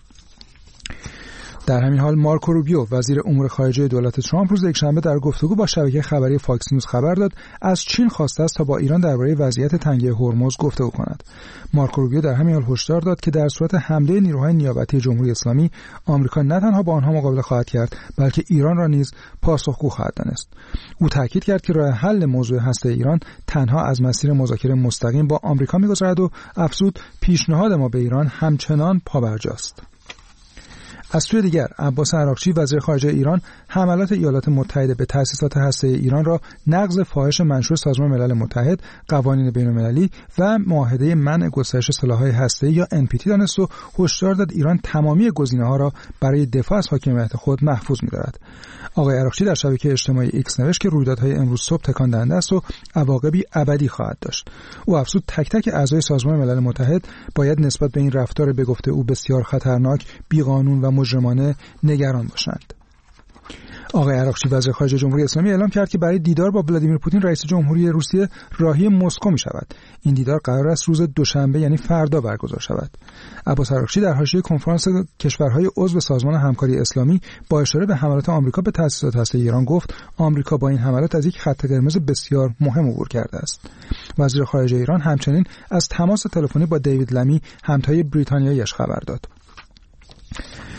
در همین حال مارکو روبیو، وزیر امور خارجه دولت ترامپ، روز یکشنبه در گفتگو با شبکه خبری فاکس نیوز خبر داد از چین خواسته است تا با ایران درباره وضعیت تنگه هرمز گفتگو کند. مارکو روبیو در همین حال هشدار داد که در صورت حمله نیروهای نیابتی جمهوری اسلامی، آمریکا نه تنها با آنها مقابله خواهد کرد، بلکه ایران را نیز پاسخگو خواهد دانست. او تاکید کرد که راه حل موضوع هسته ایران تنها از مسیر مذاکره مستقیم با آمریکا می‌گذرد و افزود پیشنهاد ما به ایران همچنان پابرجاست. از سوی دیگر، عباس عراقچی، وزیر خارجه ایران، حملات ایالات متحده به تأسیسات هسته‌ای ایران را نقض فاحش منشور سازمان ملل متحد، قوانین بین‌المللی و معاهده منع گسترش سلاح‌های هسته‌ای یا ان پی تی دانست و هشدار داد ایران تمامی گزینه‌ها را برای دفاع از حاکمیت خود محفوظ می‌دارد. آقای عراقچی در شبکه اجتماعی ایکس نوشت که رویدادهای امروز صبح تکان دهنده است و عواقبی ابدی خواهد داشت. او افزود تک تک اعضای سازمان ملل متحد باید نسبت به این رفتار به گفته او بسیار خطرناک، بی‌قانون و مجرمانه نگران باشند. آقای عراقچی، وزیر خارجه جمهوری اسلامی، اعلام کرد که برای دیدار با ولادیمیر پوتین رئیس جمهوری روسیه راهی مسکو می شود. این دیدار قرار است روز دوشنبه یعنی فردا برگزار شود. عباس عراقچی در حاشیه کنفرانس کشورهای عضو سازمان همکاری اسلامی با اشاره به حملات آمریکا به تأسیسات هسته‌ای ایران گفت آمریکا با این حملات از یک خط قرمز بسیار مهم عبور کرده است. وزیر خارجه ایران همچنین از تماس تلفنی با دیوید لمی، همتای بریتانیایی‌اش خبر داد.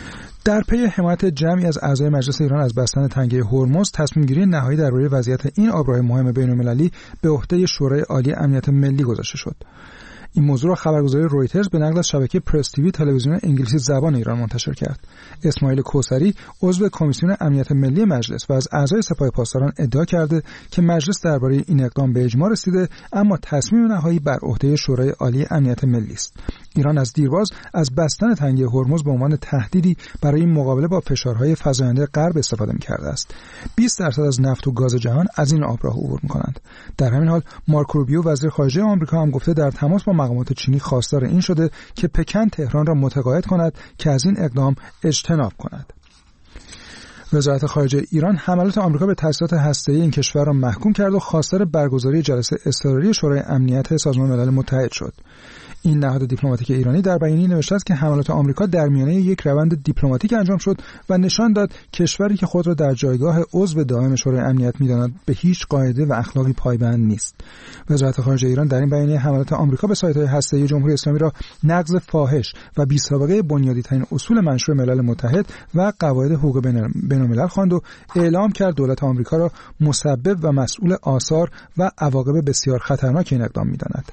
در پی حمایت جمعی از اعضای مجلس ایران از بستن تنگه هرمز، تصمیم گیری نهایی درباره وضعیت این آبراه مهم بین‌المللی به عهده شورای عالی امنیت ملی گذاشته شد. این موضوع را خبرگزاری رویترز به نقل از شبکه پرس تیوی تلویزیون انگلیسی زبان ایران منتشر کرد. اسماعیل کوثری عضو کمیسیون امنیت ملی مجلس و از اعضای سپاه پاسداران ادعا کرده که مجلس درباره این اقدام به اجماع رسیده، اما تصمیم نهایی بر عهده شورای عالی امنیت ملی است. ایران از دیرباز از بستن تنگه هرمز به عنوان تهدیدی برای مقابله با فشارهای فزاینده غرب استفاده می‌کرده است. بیست درصد از نفت و گاز جهان از این آبراه عبور می‌کنند. در همین حال مارک روبیو وزیر خارجه آمریکا هم گفته در تماس با مقامات چینی خواستار این شده که پکن تهران را متقاعد کند که از این اقدام اجتناب کند. وزارت خارجه ایران حملات آمریکا به تأسیسات هسته‌ای این کشور را محکوم کرد و خواستار برگزاری جلسه اضطراری شورای امنیت سازمان ملل متحد شد. این نهاد دیپلماتیک ایرانی در بیانیه نوشته است که حملات آمریکا در میانه یک روند دیپلماتیک انجام شد و نشان داد کشوری که خود را در جایگاه عضو دائم شورای امنیت می‌داند به هیچ قاعده و اخلاقی پایبند نیست. وزارت خارجه ایران در این بیانیه حملات آمریکا به سایت‌های هسته‌ای جمهوری اسلامی را نقض فاحش و بی‌سابقه بنیادی‌ترین اصول منشور ملل متحد و قواعد حقوق بین‌الملل خواند و اعلام کرد دولت آمریکا را مسبب و مسئول آثار و عواقب بسیار خطرناک این اقدام می‌داند.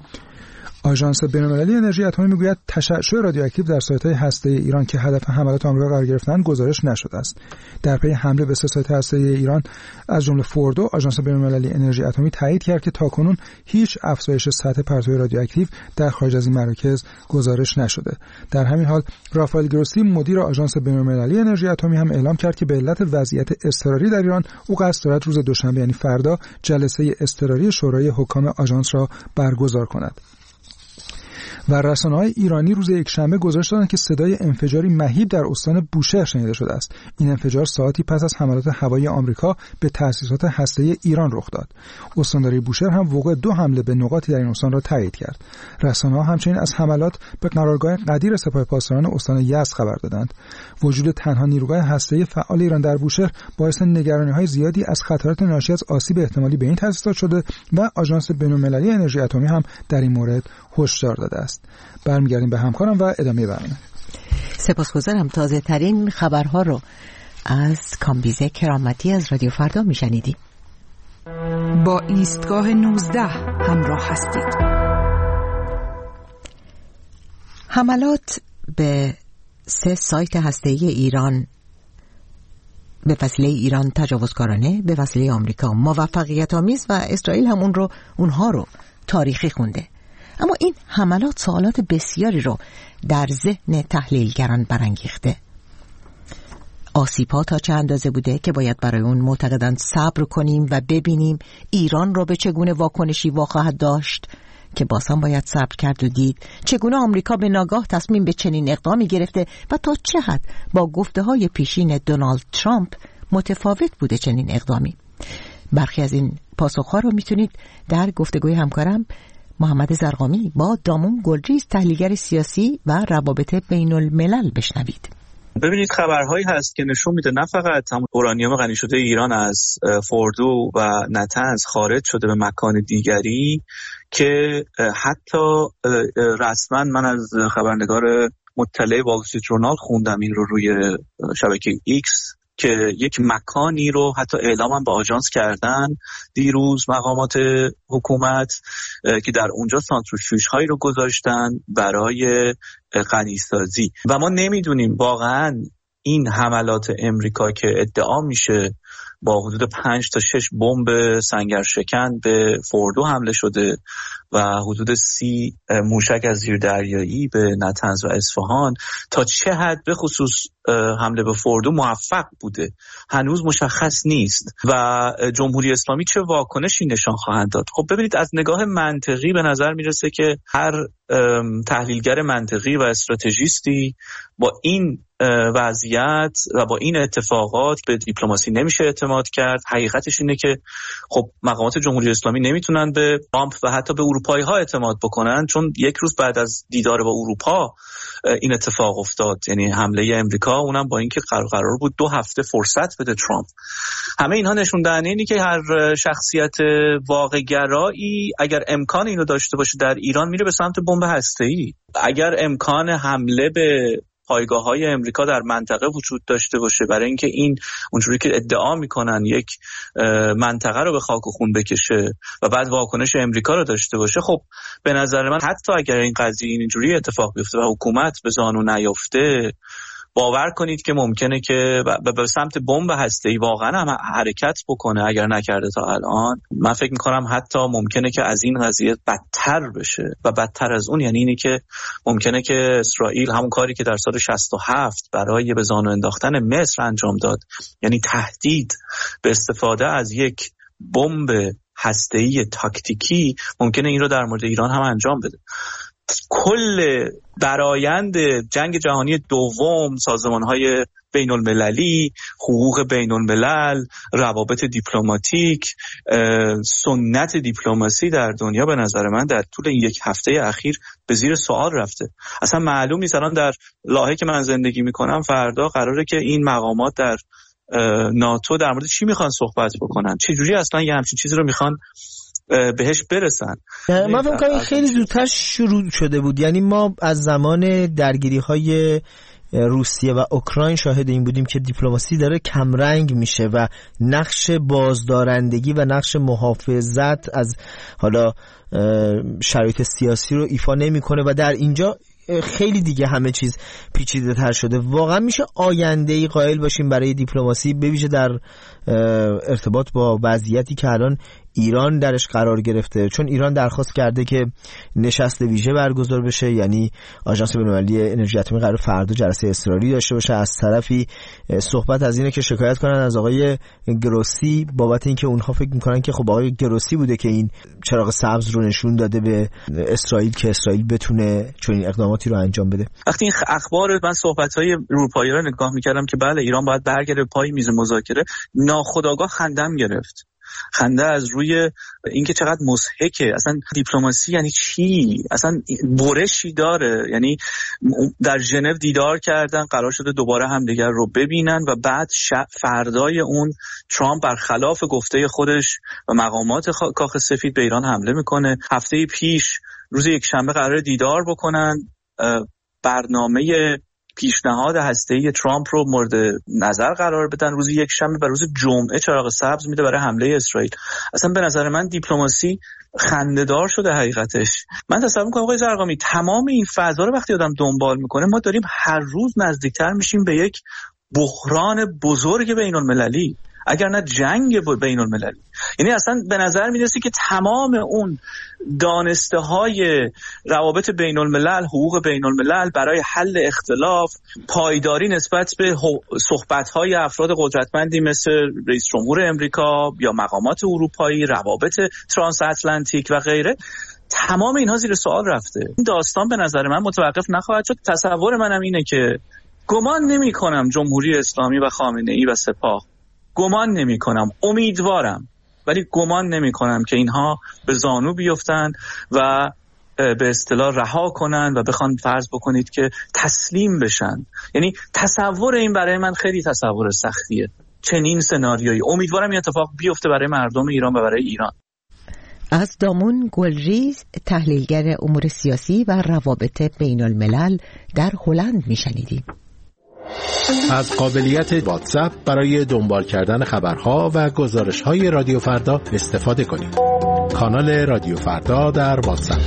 آژانس بین‌المللی انرژی اتمی میگوید تشعشع رادیواکتیو در سایت‌های هسته‌ای ایران که هدف حملات آمریکا قرار گرفتند گزارش نشده است. در پی حمله به سه سایت هسته‌ای ایران از جمله فوردو، آژانس بین‌المللی انرژی اتمی تایید کرد که تاکنون هیچ افزایش سطح پرتوی رادیواکتیو در خارج از این مراکز گزارش نشده. در همین حال رافائل گروسی مدیر آژانس بین‌المللی انرژی اتمی هم اعلام کرد که به علت وضعیت اضطراری در ایران او قصد دارد روز دوشنبه یعنی فردا جلسه اضطراری شورای حکام آژانس را برگزار کند. و رسانه‌های ایرانی روز یکشنبه گزارش دادند که صدای انفجاری مهیب در استان بوشهر شنیده شده است. این انفجار ساعتی پس از حملات هوایی آمریکا به تأسیسات هسته‌ای ایران رخ داد. استانداری بوشهر هم وقوع دو حمله به نقاطی در این استان را تایید کرد. رسانه‌ها همچنین از حملات به قرارگاه قدیر سپاه پاسداران استان یزد خبر دادند. وجود تنها نیروگاه هسته‌ای فعال ایران در بوشهر باعث نگرانی‌های زیادی از خطرات ناشی از آسیب احتمالی به این تأسیسات شده و آژانس بین‌المللی انرژی اتمی هم در این مورد هشدار داده است. برمیگردیم به همکارم و ادامه برنامه. سپاسگزارم. تازه ترین خبرها رو از کامبیزه کرامتی از رادیو فردا میشنیدیم. با ایستگاه نوزده همراه هستید. حملات به سه سایت هسته‌ای ایران به وسیله ایران تجاوزکارانه، به وسیله آمریکا موفقیت آمیز و اسرائیل هم اون رو اونها رو تاریخی خونده. اما این حملات سوالات بسیاری رو در ذهن تحلیلگران برانگیخته. آسیب‌ها تا چه اندازه بوده که باید برای اون معتقدند صبر کنیم و ببینیم ایران رو به چگونه واکنشی واخواهد داشت که باز هم باید صبر کرد و دید چگونه آمریکا به ناگاه تصمیم به چنین اقدامی گرفته و تا چه حد با گفته‌های پیشین دونالد ترامپ متفاوت بوده چنین اقدامی. برخی از این پاسخ‌ها رو میتونید در گفتگوی همکارم محمد زرقامی با دامون گلریز تحلیلگر سیاسی و روابط بین الملل بشنوید. ببینید خبرهایی هست که نشون میده نه فقط هم اورانیوم غنی شده ایران از فوردو و نتنز خارج شده به مکان دیگری، که حتی رسما من از خبرنگار مطلع وال استریت ژورنال خوندم این رو روی شبکه ایکس که یک مکانی رو حتی اعلام به آژانس کردن دیروز مقامات حکومت که در اونجا سانتریفیوژ هایی رو گذاشتن برای غنیسازی و ما نمیدونیم واقعا این حملات امریکا که ادعا میشه با حدود پنج تا شش بمب سنگر شکن به فوردو حمله شده و حدود سی موشک از زیر دریایی به نتنز و اصفهان، تا چه حد به خصوص حمله به فوردو موفق بوده هنوز مشخص نیست و جمهوری اسلامی چه واکنشی نشان خواهند داد. خب ببینید از نگاه منطقی به نظر میرسه که هر تحلیلگر منطقی و استراتژیستی با این وضعیت و با این اتفاقات به دیپلماسی نمیشه اعتماد کرد. حقیقتش اینه که خب مقامات جمهوری اسلامی نمیتونن به ترامپ و حتی به اروپایی ها اعتماد بکنن، چون یک روز بعد از دیدار با اروپا این اتفاق افتاد، یعنی حمله امریکا، اونم با اینکه قرار, قرار بود دو هفته فرصت بده ترامپ. همه اینها نشون دهنده اینه که هر شخصیت واقع‌گرایی اگر امکان اینو داشته باشه در ایران میره به سمت بمب هسته‌ای. اگر امکان حمله به پایگاه‌های امریکا در منطقه وجود داشته باشه، برای اینکه این اونجوری که ادعا میکنن یک منطقه رو به خاک و خون بکشه و بعد واکنش امریکا رو داشته باشه، خب به نظر من حتی اگر این قضیه اینجوری اتفاق بیفته و حکومت به زانو نیفته، باور کنید که ممکنه که به سمت بمب هسته‌ای واقعا هم حرکت بکنه. اگر نکرده تا الان، من فکر میکنم حتی ممکنه که از این قضیه بدتر بشه و بدتر از اون یعنی اینه که ممکنه که اسرائیل همون کاری که در سال شصت و هفت برای به زانو انداختن مصر انجام داد، یعنی تهدید به استفاده از یک بمب هسته‌ای تاکتیکی، ممکنه این رو در مورد ایران هم انجام بده. کل برآیند جنگ جهانی دوم، سازمان‌های بین المللی، حقوق بین الملل، روابط دیپلماتیک، سنت دیپلماسی در دنیا به نظر من در طول این یک هفته اخیر به زیر سوال رفته. اصلا معلوم نیست الان در لاهه که من زندگی میکنم فردا قراره که این مقامات در ناتو در مورد چی میخوان صحبت بکنن، چه جوری اصلا یه همچین چیزی رو میخوان بهش برسن. من فکر کنم خیلی زودتر شروع شده بود، یعنی ما از زمان درگیری های روسیه و اوکراین شاهد این بودیم که دیپلماسی داره کمرنگ میشه و نقش بازدارندگی و نقش محافظت از حالا شرایط سیاسی رو ایفا نمیکنه و در اینجا خیلی دیگه همه چیز پیچیده تر شده. واقعا میشه آینده‌ای قائل باشیم برای دیپلماسی، به ویژه در ارتباط با وضعیتی که الان ایران درش قرار گرفته، چون ایران درخواست کرده که نشست ویژه برگزار بشه، یعنی آژانس بین‌المللی انرژی اتمی قرار فردا جلسه اضطراری داشته باشه. از طرفی صحبت از اینه که شکایت کنن از آقای گروسی بابت اینکه اونها فکر میکنن که خب آقای گروسی بوده که این چراغ سبز رو نشون داده به اسرائیل که اسرائیل بتونه چنین اقداماتی رو انجام بده. وقتی این اخبار من صحبت‌های اروپایی‌ها رو نگاه می‌کردم که بله ایران باید برگرده پای میز مذاکره، ناخودآگاه خندم گرفت. خنده از روی اینکه چقدر مضحکه. اصلا دیپلماسی یعنی چی؟ اصلا برشی داره؟ یعنی در ژنو دیدار کردن، قرار شده دوباره همدیگر رو ببینن و بعد فردای اون ترامپ برخلاف گفته خودش و مقامات کاخ سفید به ایران حمله میکنه. هفته پیش روز یک شنبه قرار دیدار بکنن، برنامه پیشنهاد هسته‌ای ترامپ رو مورد نظر قرار بدن، روز یک شنبه و روز جمعه چراغ سبز میده برای حمله اسرائیل. اصلا به نظر من دیپلماسی خنده‌دار شده حقیقتش. من تصور می‌کنم آقای زرقامی تمام این فضا رو وقتی آدم دنبال میکنه، ما داریم هر روز نزدیکتر میشیم به یک بحران بزرگ بین‌المللی، اگر نه جنگ بین المللی. یعنی اصلا به نظر میرسه که تمام اون دانسته های روابط بین الملل، حقوق بین الملل برای حل اختلاف، پایداری نسبت به صحبت های افراد قدرتمندی مثل رئیس جمهور امریکا یا مقامات اروپایی، روابط ترانس اتلانتیک و غیره، تمام اینها زیر سوال رفته. این داستان به نظر من متوقف نخواهد شد. تصور منم اینه که گمان نمی کنم جمهوری اسلامی و خامنه‌ای و سپاه، گمان نمی کنم، امیدوارم ولی گمان نمی کنم که اینها به زانو بیفتن و به اصطلاح رها کنن و بخوان فرض بکنید که تسلیم بشن. یعنی تصور این برای من خیلی تصور سختیه، چنین سناریویی. امیدوارم این اتفاق بیفته برای مردم ایران و برای ایران. از دامون گلریز، تحلیلگر امور سیاسی و روابط بین الملل در هلند میشنیدیم. از قابلیت واتساپ برای دنبال کردن خبرها و گزارش‌های رادیو فردا استفاده کنید. کانال رادیو فردا در واتساپ.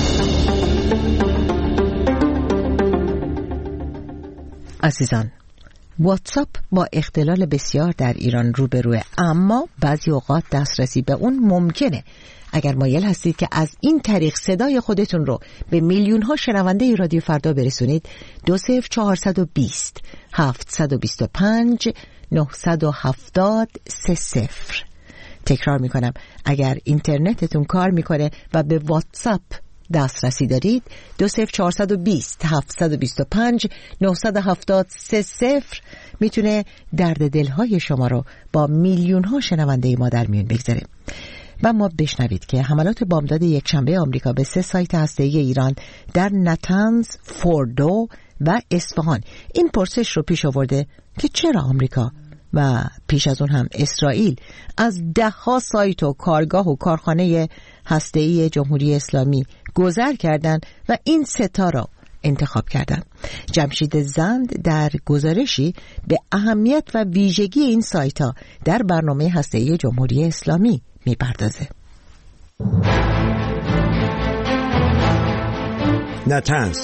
عزیزان، واتساپ با اختلال بسیار در ایران روبروه، اما بعضی اوقات دسترسی به اون ممکنه. اگر مایل هستید که از این طریق صدای خودتون رو به میلیون ها شنونده رادیو فردا برسونید، دو صفر چهارصد و بیست هفتصد و بیست و پنج نهصد و هفتاد سه صفر. تکرار میکنم، اگر اینترنتتون کار میکنه و به واتساپ دسترسی دارید، دو صفر چهارصد و بیست هفتصد و بیست و پنج نهصد و هفتاد سه صفر میتونه درد دلهای شما رو با میلیون ها شنونده ما در میون بگذاره. و ما بشنوید که حملات بامداد یک شنبه آمریکا به سه سایت هسته‌ای ایران در نتنز، فوردو و اصفهان این پرسش رو پیش آورده که چرا آمریکا و پیش از اون هم اسرائیل از ده ها سایت و کارگاه و کارخانه هسته‌ای جمهوری اسلامی گذر کردند و این ستا را انتخاب کردند. جمشید زند در گزارشی به اهمیت و ویژگی این سایت‌ها در برنامه هسته‌ای جمهوری اسلامی می‌پردازه. نتنز.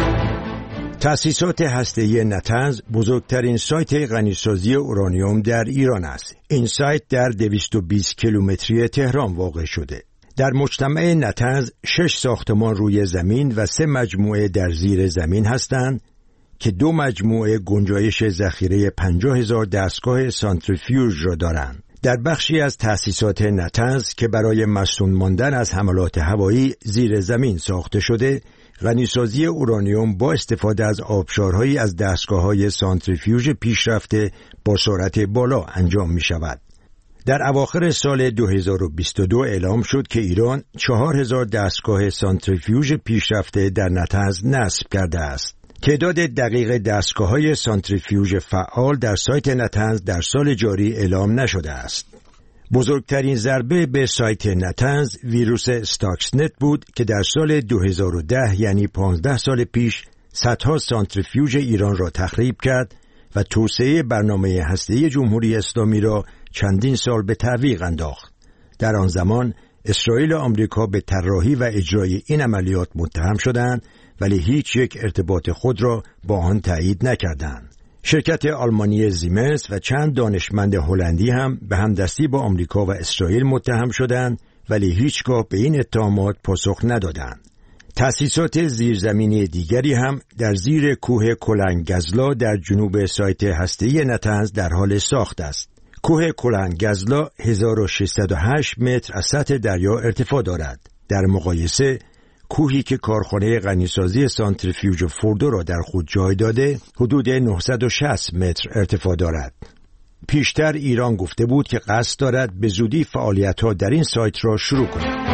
تأسیسات هسته‌ای نتنز بزرگترین سایت غنیسازی اورانیوم در ایران است. این سایت در دویست و بیست کیلومتری تهران واقع شده. در مجتمع نتنز شش ساختمان روی زمین و سه مجموعه در زیر زمین هستند که دو مجموعه گنجایش ذخیره پنجاه هزار دستگاه سانتریفیوژ را دارند. در بخشی از تأسیسات نتنز که برای مصون ماندن از حملات هوایی زیر زمین ساخته شده، غنیسازی اورانیوم با استفاده از آبشارهایی از دستگاه‌های سانتریفیوژ پیشرفته با سرعت بالا انجام می شود. در اواخر سال دو هزار و بیست و دو اعلام شد که ایران چهار هزار دستگاه سانتریفیوژ پیشرفته در نتنز نصب کرده است. تعداد دقیق دستگاه‌های سانتریفیوژ فعال در سایت نتنز در سال جاری اعلام نشده است. بزرگترین ضربه به سایت نتنز ویروس استاکسنت بود که در سال دو هزار و ده یعنی پانزده سال پیش صدها سانتریفیوژ ایران را تخریب کرد و توسعه برنامه هسته‌ای جمهوری اسلامی را چندین سال به تعویق انداخت. در آن زمان اسرائیل و آمریکا به طراحی و اجرای این عملیات متهم شدند ولی هیچ یک ارتباط خود را با آن تایید نکردند. شرکت آلمانی زیمنس و چند دانشمند هلندی هم به همدستی با آمریکا و اسرائیل متهم شدند ولی هیچگاه به این اتهامات پاسخ ندادند. تأسیسات زیرزمینی دیگری هم در زیر کوه کلنگزلا در جنوب سایت هسته‌ای نتنز در حال ساخت است. کوه کلنگزلا هزار و ششصد و هشت متر از سطح دریا ارتفاع دارد. در مقایسه کوهی که کارخانه غنیسازی سانتریفیوژ فوردو را در خود جای داده حدود نهصد و شصت متر ارتفاع دارد. پیشتر ایران گفته بود که قصد دارد به زودی فعالیت‌ها در این سایت را شروع کند.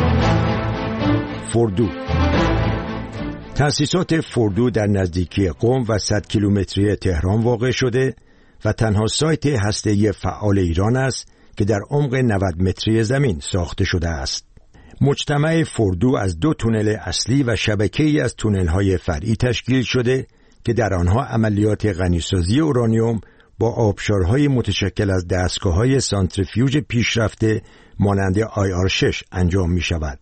فوردو. تأسیسات فوردو در نزدیکی قم و صد کیلومتری تهران واقع شده و تنها سایت هسته‌ای فعال ایران است که در عمق نود متری زمین ساخته شده است. مجتمع فوردو از دو تونل اصلی و شبکه‌ای از تونل‌های فرعی تشکیل شده که در آنها عملیات غنیسازی اورانیوم با آبشارهای متشکل از دستگاه‌های سانتریفیوژ پیشرفته مانند آی آر شش انجام می‌شود.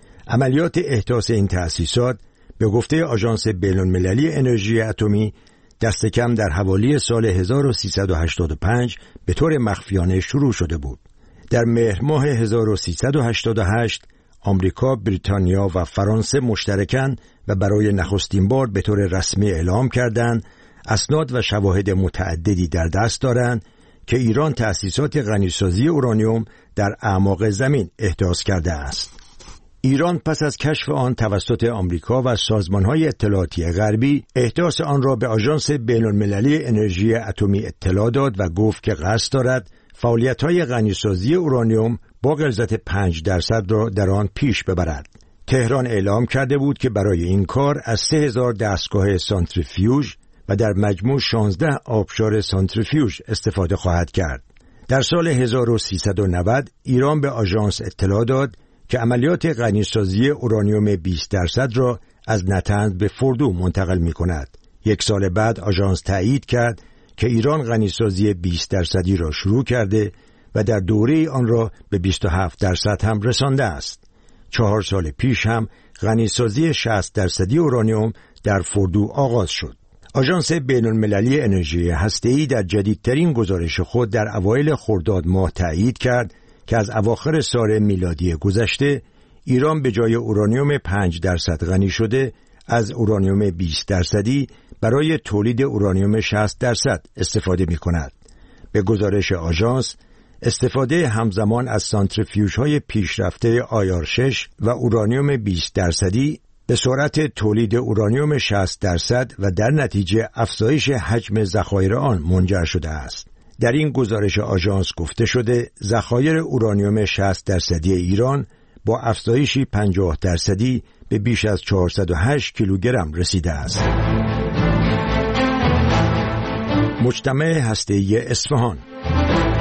عملیات احداث این تأسیسات به گفته آژانس بین‌المللی انرژی اتمی دست کم در حوالی سال هزار و سیصد و هشتاد و پنج به طور مخفیانه شروع شده بود. در مهر ماه هزار و سیصد و هشتاد و هشت آمریکا، بریتانیا و فرانسه مشترکاً و برای نخستین بار به طور رسمی اعلام کردند اسناد و شواهد متعددی در دست دارند که ایران تأسیسات غنیسازی اورانیوم در اعماق زمین احداث کرده است. ایران پس از کشف آن توسط آمریکا و سازمان‌های اطلاعاتی غربی احداث آن را به آژانس بین‌المللی انرژی اتمی اطلاع داد و گفت که قصد دارد فعالیت‌های غنیسازی اورانیوم با غلظت پنج درصد را در آن پیش ببرد. تهران اعلام کرده بود که برای این کار از سه هزار دستگاه سانتریفیوژ و در مجموع شانزده آبشار سانتریفیوژ استفاده خواهد کرد. در سال هزار و سیصد و نود ایران به آژانس اطلاع داد که عملیات غنیسازی اورانیوم بیست درصد را از نتنز به فوردو منتقل می کند. یک سال بعد آژانس تایید کرد که ایران غنیسازی بیست درصدی را شروع کرده و در دوره آن را به بیست و هفت درصد هم رسانده است. چهار سال پیش هم غنیسازی شصت درصدی اورانیوم در فوردو آغاز شد. آژانس بین‌المللی انرژی هسته‌ای در جدیدترین گزارش خود در اوایل خرداد ماه تایید کرد که از اواخر سال میلادی گذشته ایران به جای اورانیوم پنج درصد غنی شده از اورانیوم بیست درصدی برای تولید اورانیوم شصت درصد استفاده می کند. به گزارش آژانس استفاده همزمان از سانتریفیوژهای پیشرفته آی آر شش و اورانیوم بیست درصدی به سرعت تولید اورانیوم شصت درصد و در نتیجه افزایش حجم ذخایر آن منجر شده است. در این گزارش آژانس گفته شده ذخایر اورانیوم شصت درصدی ایران با افزایشی پنجاه درصدی به بیش از چهارصد و هشت کیلوگرم رسیده است. مجتمع هسته‌ای اصفهان.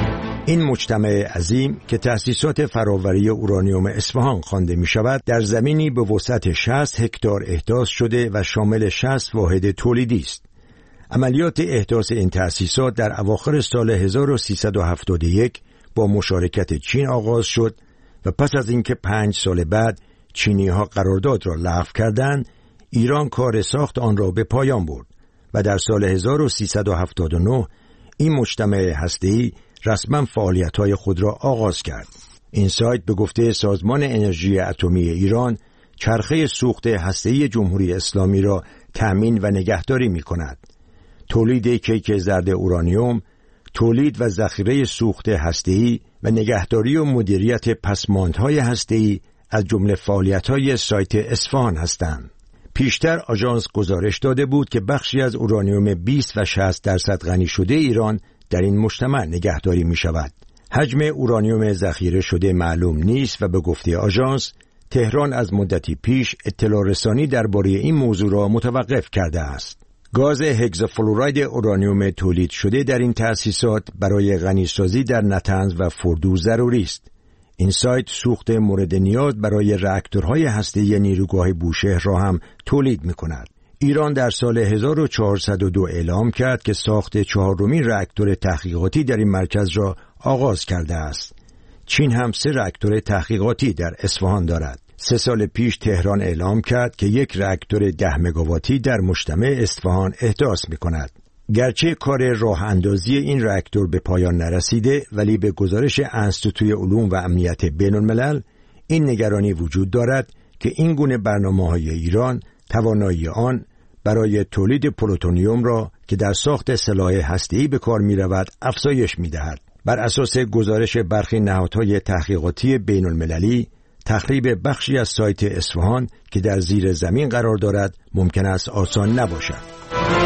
این مجتمع عظیم که تأسیسات فراوری اورانیوم اصفهان خوانده می شود در زمینی به وسعت شصت هکتار احداث شده و شامل شصت واحد تولیدی است. عملیات احداث این تأسیسات در اواخر سال هزار و سیصد و هفتاد و یک با مشارکت چین آغاز شد و پس از اینکه پنج سال بعد چینی‌ها قرارداد را لغو کردند، ایران کار ساخت آن را به پایان برد و در سال هزار و سیصد و هفتاد و نه این مجتمع هسته‌ای رسما فعالیت‌های خود را آغاز کرد. این سایت به گفته سازمان انرژی اتمی ایران چرخه سوخت هسته‌ای جمهوری اسلامی را تأمین و نگهداری می‌کند. تولید کیک زرد اورانیوم، تولید و ذخیره سوخت هسته‌ای و نگهداری و مدیریت پسماندهای هسته‌ای از جمله فعالیت‌های سایت اصفهان هستند. پیشتر آژانس گزارش داده بود که بخشی از اورانیوم بیست و شصت درصد غنی شده ایران در این مجتمع نگهداری می شود. حجم اورانیوم ذخیره شده معلوم نیست و به گفته آژانس تهران از مدتی پیش اطلاع رسانی درباره این موضوع را متوقف کرده است. گاز هگزافلوراید اورانیوم تولید شده در این تأسیسات برای غنیسازی در نطنز و فردو ضروری است. این سایت سوخت مورد نیاز برای راکتورهای هسته‌ای نیروگاه بوشهر را هم تولید می‌کند. ایران در سال هزار و چهارصد و دو اعلام کرد که ساخت چهارمین راکتور تحقیقاتی در این مرکز را آغاز کرده است. چین هم سه راکتور تحقیقاتی در اصفهان دارد. سه سال پیش تهران اعلام کرد که یک راکتور ده مگاواتی در مجتمع اصفهان احداث می‌کند. گرچه کار راه اندازی این راکتور به پایان نرسیده، ولی به گزارش انستیتوی علوم و امنیت بین الملل این نگرانی وجود دارد که این گونه برنامه‌های ایران توانایی آن برای تولید پلوتونیوم را که در ساخت سلاح هسته‌ای به کار می‌رود افزایش می‌دهد. بر اساس گزارش برخی نهادهای تحقیقاتی بین المللی، تخریب بخشی از سایت اصفهان که در زیر زمین قرار دارد ممکن است آسان نباشد.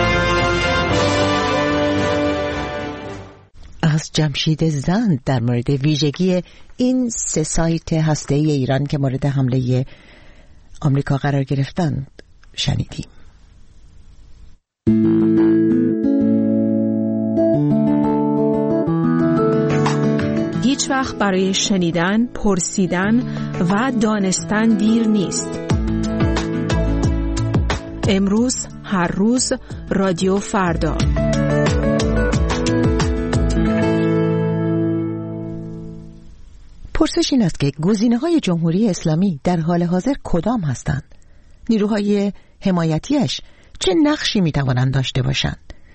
از جمشید زند در مورد ویژگی این سه سایت هسته‌ای ایران که مورد حمله آمریکا قرار گرفتند شنیدیم. هیچ وقت برای شنیدن، پرسیدن و دانستن دیر نیست. امروز، هر روز، رادیو فردا. پرسش این است که گزینه‌های جمهوری اسلامی در حال حاضر کدام هستند؟ نیروهای حمایتیش چه نقشی می‌توانند داشته باشند؟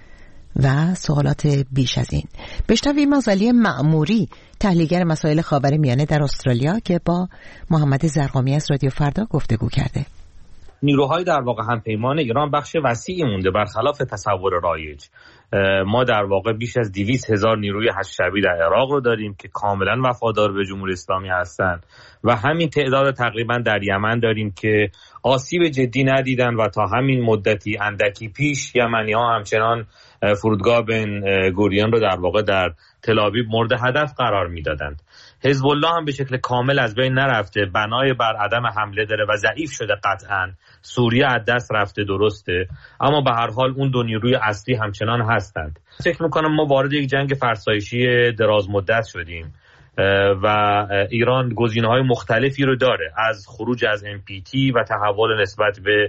و سوالات بیش از این. بشنویم از علی معموری، تحلیلگر مسائل خاورمیانه در استرالیا که با محمد زرقامی از رادیو فردا گفتگو کرده. نیروهای در واقع همپیمان ایران بخش وسیعی مونده برخلاف تصور رایج. ما در واقع بیش از دویست هزار نیروی هشت شبی در عراق رو داریم که کاملا وفادار به جمهوری اسلامی هستند و همین تعداد تقریبا در یمن داریم که آسیب جدی ندیدن و تا همین مدتی اندکی پیش یمنی‌ها همچنان فرودگاه بن گوریون رو در واقع در تل آویو مورد هدف قرار میدادند. حزب الله هم به شکل کامل از بین نرفته، بنای بر عدم حمله داره و ضعیف شده قطعاً. سوریه از دست رفته درسته، اما به هر حال اون دو نیروی اصلی همچنان هستند. فکر میکنم ما وارد یک جنگ فرسایشی دراز مدت شدیم و ایران گزینه‌های مختلفی رو داره، از خروج از ام پی تی و تحول نسبت به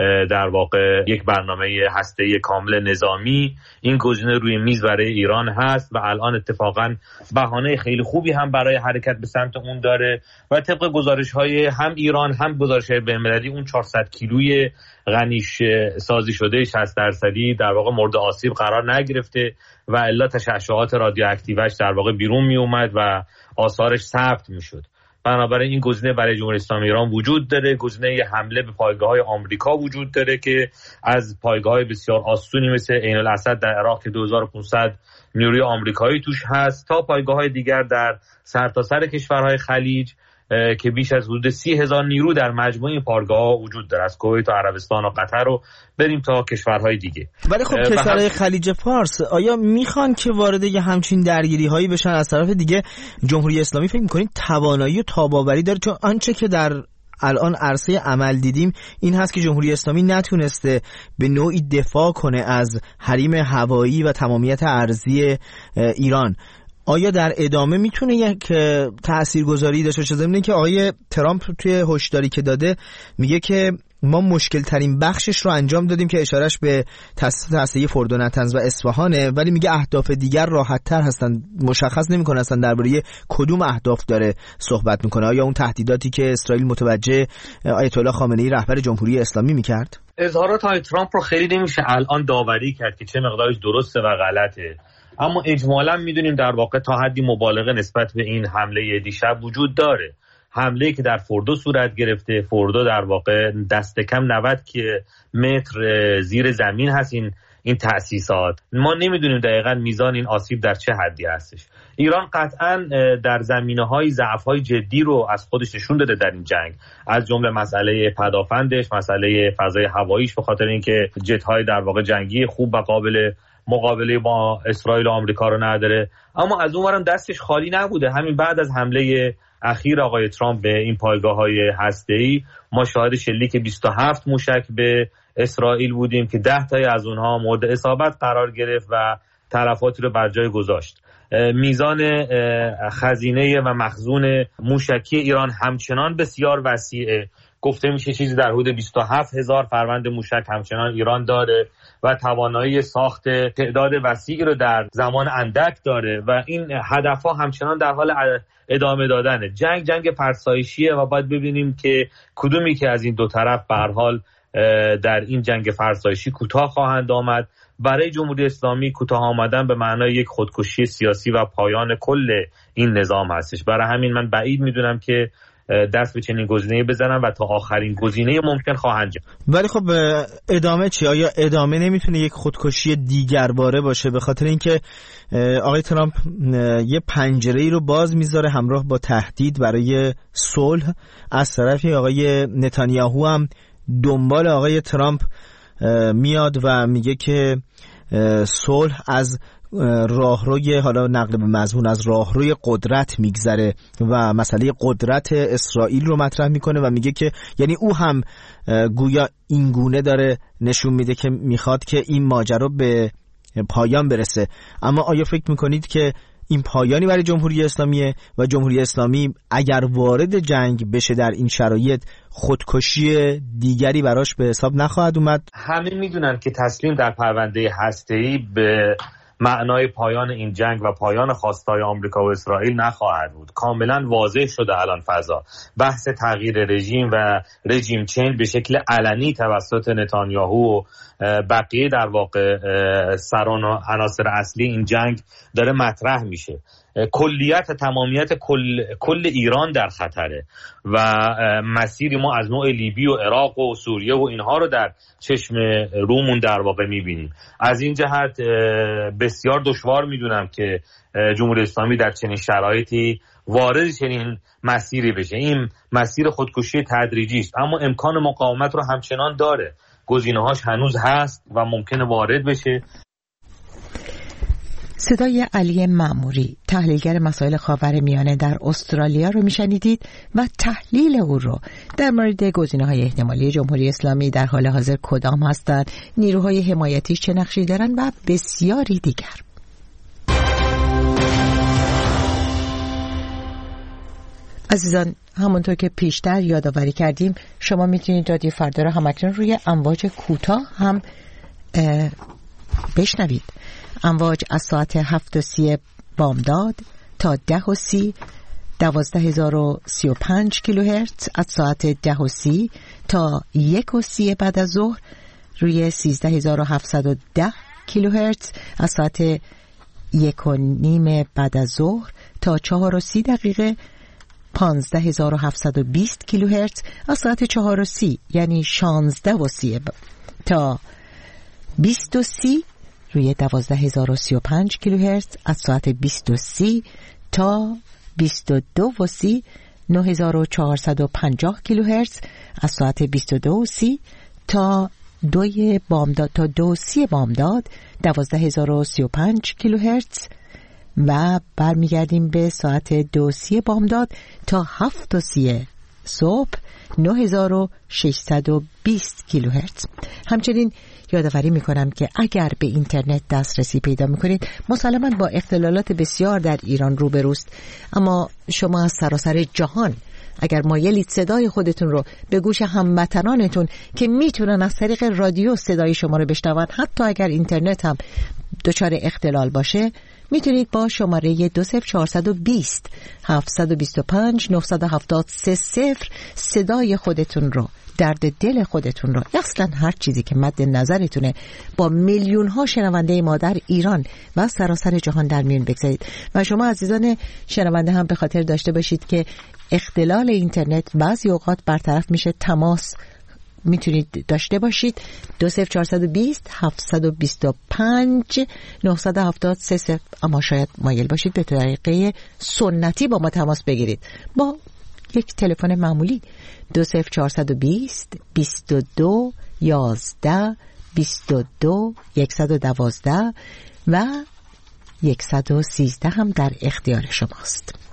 در واقع یک برنامه هسته‌ای کامل نظامی. این گزینه روی میز برای ایران هست و الان اتفاقا بهانه خیلی خوبی هم برای حرکت به سمت اون داره و طبق گزارش‌های هم ایران هم گزارش‌های بین‌المللی اون چهارصد کیلوی غنیش سازی شده شصت درصدی در واقع مورد آسیب قرار نگرفته و الا تشعشعات رادیواکتیوش در واقع بیرون می اومد و آثارش ثبت میشد. بنابراین این گزینه برای جمهوری اسلامی ایران وجود داره. گزینه حمله به پایگاه‌های آمریکا وجود داره که از پایگاه‌های بسیار آسونی مثل عین الاسد در عراق که دو هزار و پانصد نیروی آمریکایی توش هست تا پایگاه‌های دیگر در سرتاسر کشورهای خلیج که بیش از حدود سی هزار نیرو در مجموع این پایگاه‌ها وجود داره، از کویت و عربستان و قطر رو بریم تا کشورهای دیگه. ولی خب کشورهای خلیج فارس آیا میخوان که وارد یه همچین درگیری‌هایی بشن؟ از طرف دیگه جمهوری اسلامی فکر می‌کنید توانایی و تاباوری داره؟ چون آنچه که در الان عرصه عمل دیدیم این هست که جمهوری اسلامی نتونسته به نوعی دفاع کنه از حریم هوایی و تمامیت ارضی ایران. آیا در ادامه میتونه یک تاثیرگذاری داشته باشه؟ ضمن اینکه آقای ترامپ توی هشداری که داده میگه که ما مشکل ترین بخشش رو انجام دادیم که اشارش به تأسیس هسته‌ای فردو، نتنز و اصفهانه، ولی میگه اهداف دیگر راحت تر هستن، مشخص نمیکنه اصلا درباره کدوم اهداف داره صحبت میکنه. آیا اون تهدیداتی که اسرائیل متوجه آیت الله خامنه‌ای رهبر جمهوری اسلامی میکرد؟ اظهارات آقای ترامپ رو خیلی نمیشه الان داوری کرد که چه مقدارش درسته و غلطه، اما اجمالا میدونیم در واقع تا حدی مبالغه نسبت به این حمله دیشب وجود داره. حمله که در فوردو صورت گرفته، فوردو در واقع دست کم نود متر زیر زمین هست این این تأسیسات. ما نمیدونیم دقیقاً میزان این آسیب در چه حدی هستش. ایران قطعاً در زمینه‌های ضعف‌های جدی رو از خودش نشون داده در این جنگ، از جمله مسئله پدافندش، مسئله فضای هواییش، به خاطر اینکه جت‌های در واقع جنگی خوب و قابل مقابله با اسرائیل و آمریکا رو نداره. اما از اونورم دستش خالی نبوده. همین بعد از حمله اخیر آقای ترامپ به این پایگاه‌های هسته‌ای ما شاهد شلیک بیست و هفت موشک به اسرائیل بودیم که ده تای از اونها مورد اصابت قرار گرفت و تلفاتی رو بر جای گذاشت. میزان خزینه و مخزون موشکی ایران همچنان بسیار وسیعه. گفته میشه چیزی در حدود بیست و هفت هزار فروند موشک همچنان ایران داره و توانایی ساخت تعداد وسیعی رو در زمان اندک داره و این هدفها همچنان در حال ادامه دادنه. جنگ جنگ فرسایشیه و باید ببینیم که کدومی که از این دو طرف به هر حال در این جنگ فرسایشی کوتاه خواهند آمد. برای جمهوری اسلامی کوتاه آمدن به معنای یک خودکشی سیاسی و پایان کل این نظام هستش. برای همین من بعید میدونم که دست به چنین گزینه‌ای بزنن و تا آخرین گزینه ممکن خواهند جا. ولی خب ادامه چی؟ آیا ادامه نمیتونه یک خودکشی دیگرباره باشه؟ به خاطر اینکه آقای ترامپ یه پنجره‌ای رو باز میذاره همراه با تهدید برای صلح، از طرفی آقای نتانیاهو هم دنبال آقای ترامپ میاد و میگه که صلح از راهروی، حالا نقل به مضمون، از راهروی قدرت میگذره و مسئله قدرت اسرائیل رو مطرح میکنه و میگه که یعنی او هم گویا این گونه داره نشون میده که میخواد که این ماجرا به پایان برسه. اما آیا فکر میکنید که این پایانی برای جمهوری اسلامیه و جمهوری اسلامی اگر وارد جنگ بشه در این شرایط خودکشی دیگری براش به حساب نخواهد اومد؟ همه میدونن که تسلیم در پرونده هسته‌ای به معنای پایان این جنگ و پایان خواستای آمریکا و اسرائیل نخواهد بود. کاملا واضح شده الان فضا. بحث تغییر رژیم و رژیم چنج به شکل علنی توسط نتانیاهو و بقیه در واقع سران و عناصر اصلی این جنگ داره مطرح میشه. کلیت تمامیت کل, کل ایران در خطره و مسیری ما از نوع لیبی و عراق و سوریه و اینها رو در چشم رومون در واقع میبینیم. از این جهت بسیار دشوار میدونم که جمهوری اسلامی در چنین شرایطی وارد چنین مسیری بشه. این مسیر خودکشی تدریجی است، اما امکان مقاومت رو همچنان داره. گزینه‌هاش هنوز هست و ممکنه وارد بشه. صدای علی مأموری، تحلیلگر مسائل خاورمیانه در استرالیا رو میشنیدید و تحلیل او رو در مورد گزینه‌های احتمالی جمهوری اسلامی در حال حاضر کدام هستند، نیروهای حمایتیش چه نقشی دارن و بسیاری دیگر. عزیزان، همونطور که پیشتر یادآوری کردیم شما میتونید رادیو فردا رو همکنون روی امواج کوتاه هم بشنوید. امواج از ساعت هفت و سی بامداد تا ده و سی دوازده هزار و سی و پنج کیلوهرتز، از ساعت ده و سی تا یک و سی بعد از ظهر روی سیزده هزار و هفتصد و ده کیلوهرتز، از ساعت یک و نیم بعد از ظهر تا چهار و سی دقیقه پانزده هزار و هفتصد و بیست کیلوهرتز، از ساعت چهار و سی یعنی شانزده و سی تا بیست و سی روی دوازده هزار و سی و پنج کیلوهرتز، از ساعت بیست و سی تا بیست و دو و سی نه هزار و چهارصد و پنجاه کیلوهرتز، از ساعت بیست و دو و سی تا دوی بامداد تا دو سی بامداد دوازده هزار و سی و پنج کیلوهرتز و برمیگردیم به ساعت دو سی بامداد تا هفت و سی صبح نه هزار و ششصد و بیست کیلوهرتز. همچنین یادآوری میکنم که اگر به اینترنت دسترسی پیدا میکنید مسلماً با اختلالات بسیار در ایران روبروست، اما شما از سراسر جهان اگر مایلید صدای خودتون رو به گوش هموطنانتون که میتونن از طریق رادیو صدای شما رو بشنون، حتی اگر اینترنت هم دچار اختلال باشه، میتونید با شماره دو صفر چهارصد و بیست هفتصد و بیست و پنج نهصد و هفتاد سه صفر صدای خودتون رو، درد دل خودتون رو، اصلا هر چیزی که مد نظرتونه با میلیون ها شنونده ما در ایران و سراسر جهان در میون بگذارید. و شما عزیزان شنونده هم به خاطر داشته باشید که اختلال اینترنت بعضی اوقات برطرف میشه، تماس میتونید داشته باشید دو صفر چهارصد و بیست هفتصد و بیست و پنج نهصد و هفتاد سه صفر. اما شاید مایل باشید به طریقه سنتی با ما تماس بگیرید با یک تلفن معمولی دو صفر چهارصد و بیست بیست و دو یازده بیست و دو صد و دوازده و صد و سیزده هم در اختیار شماست.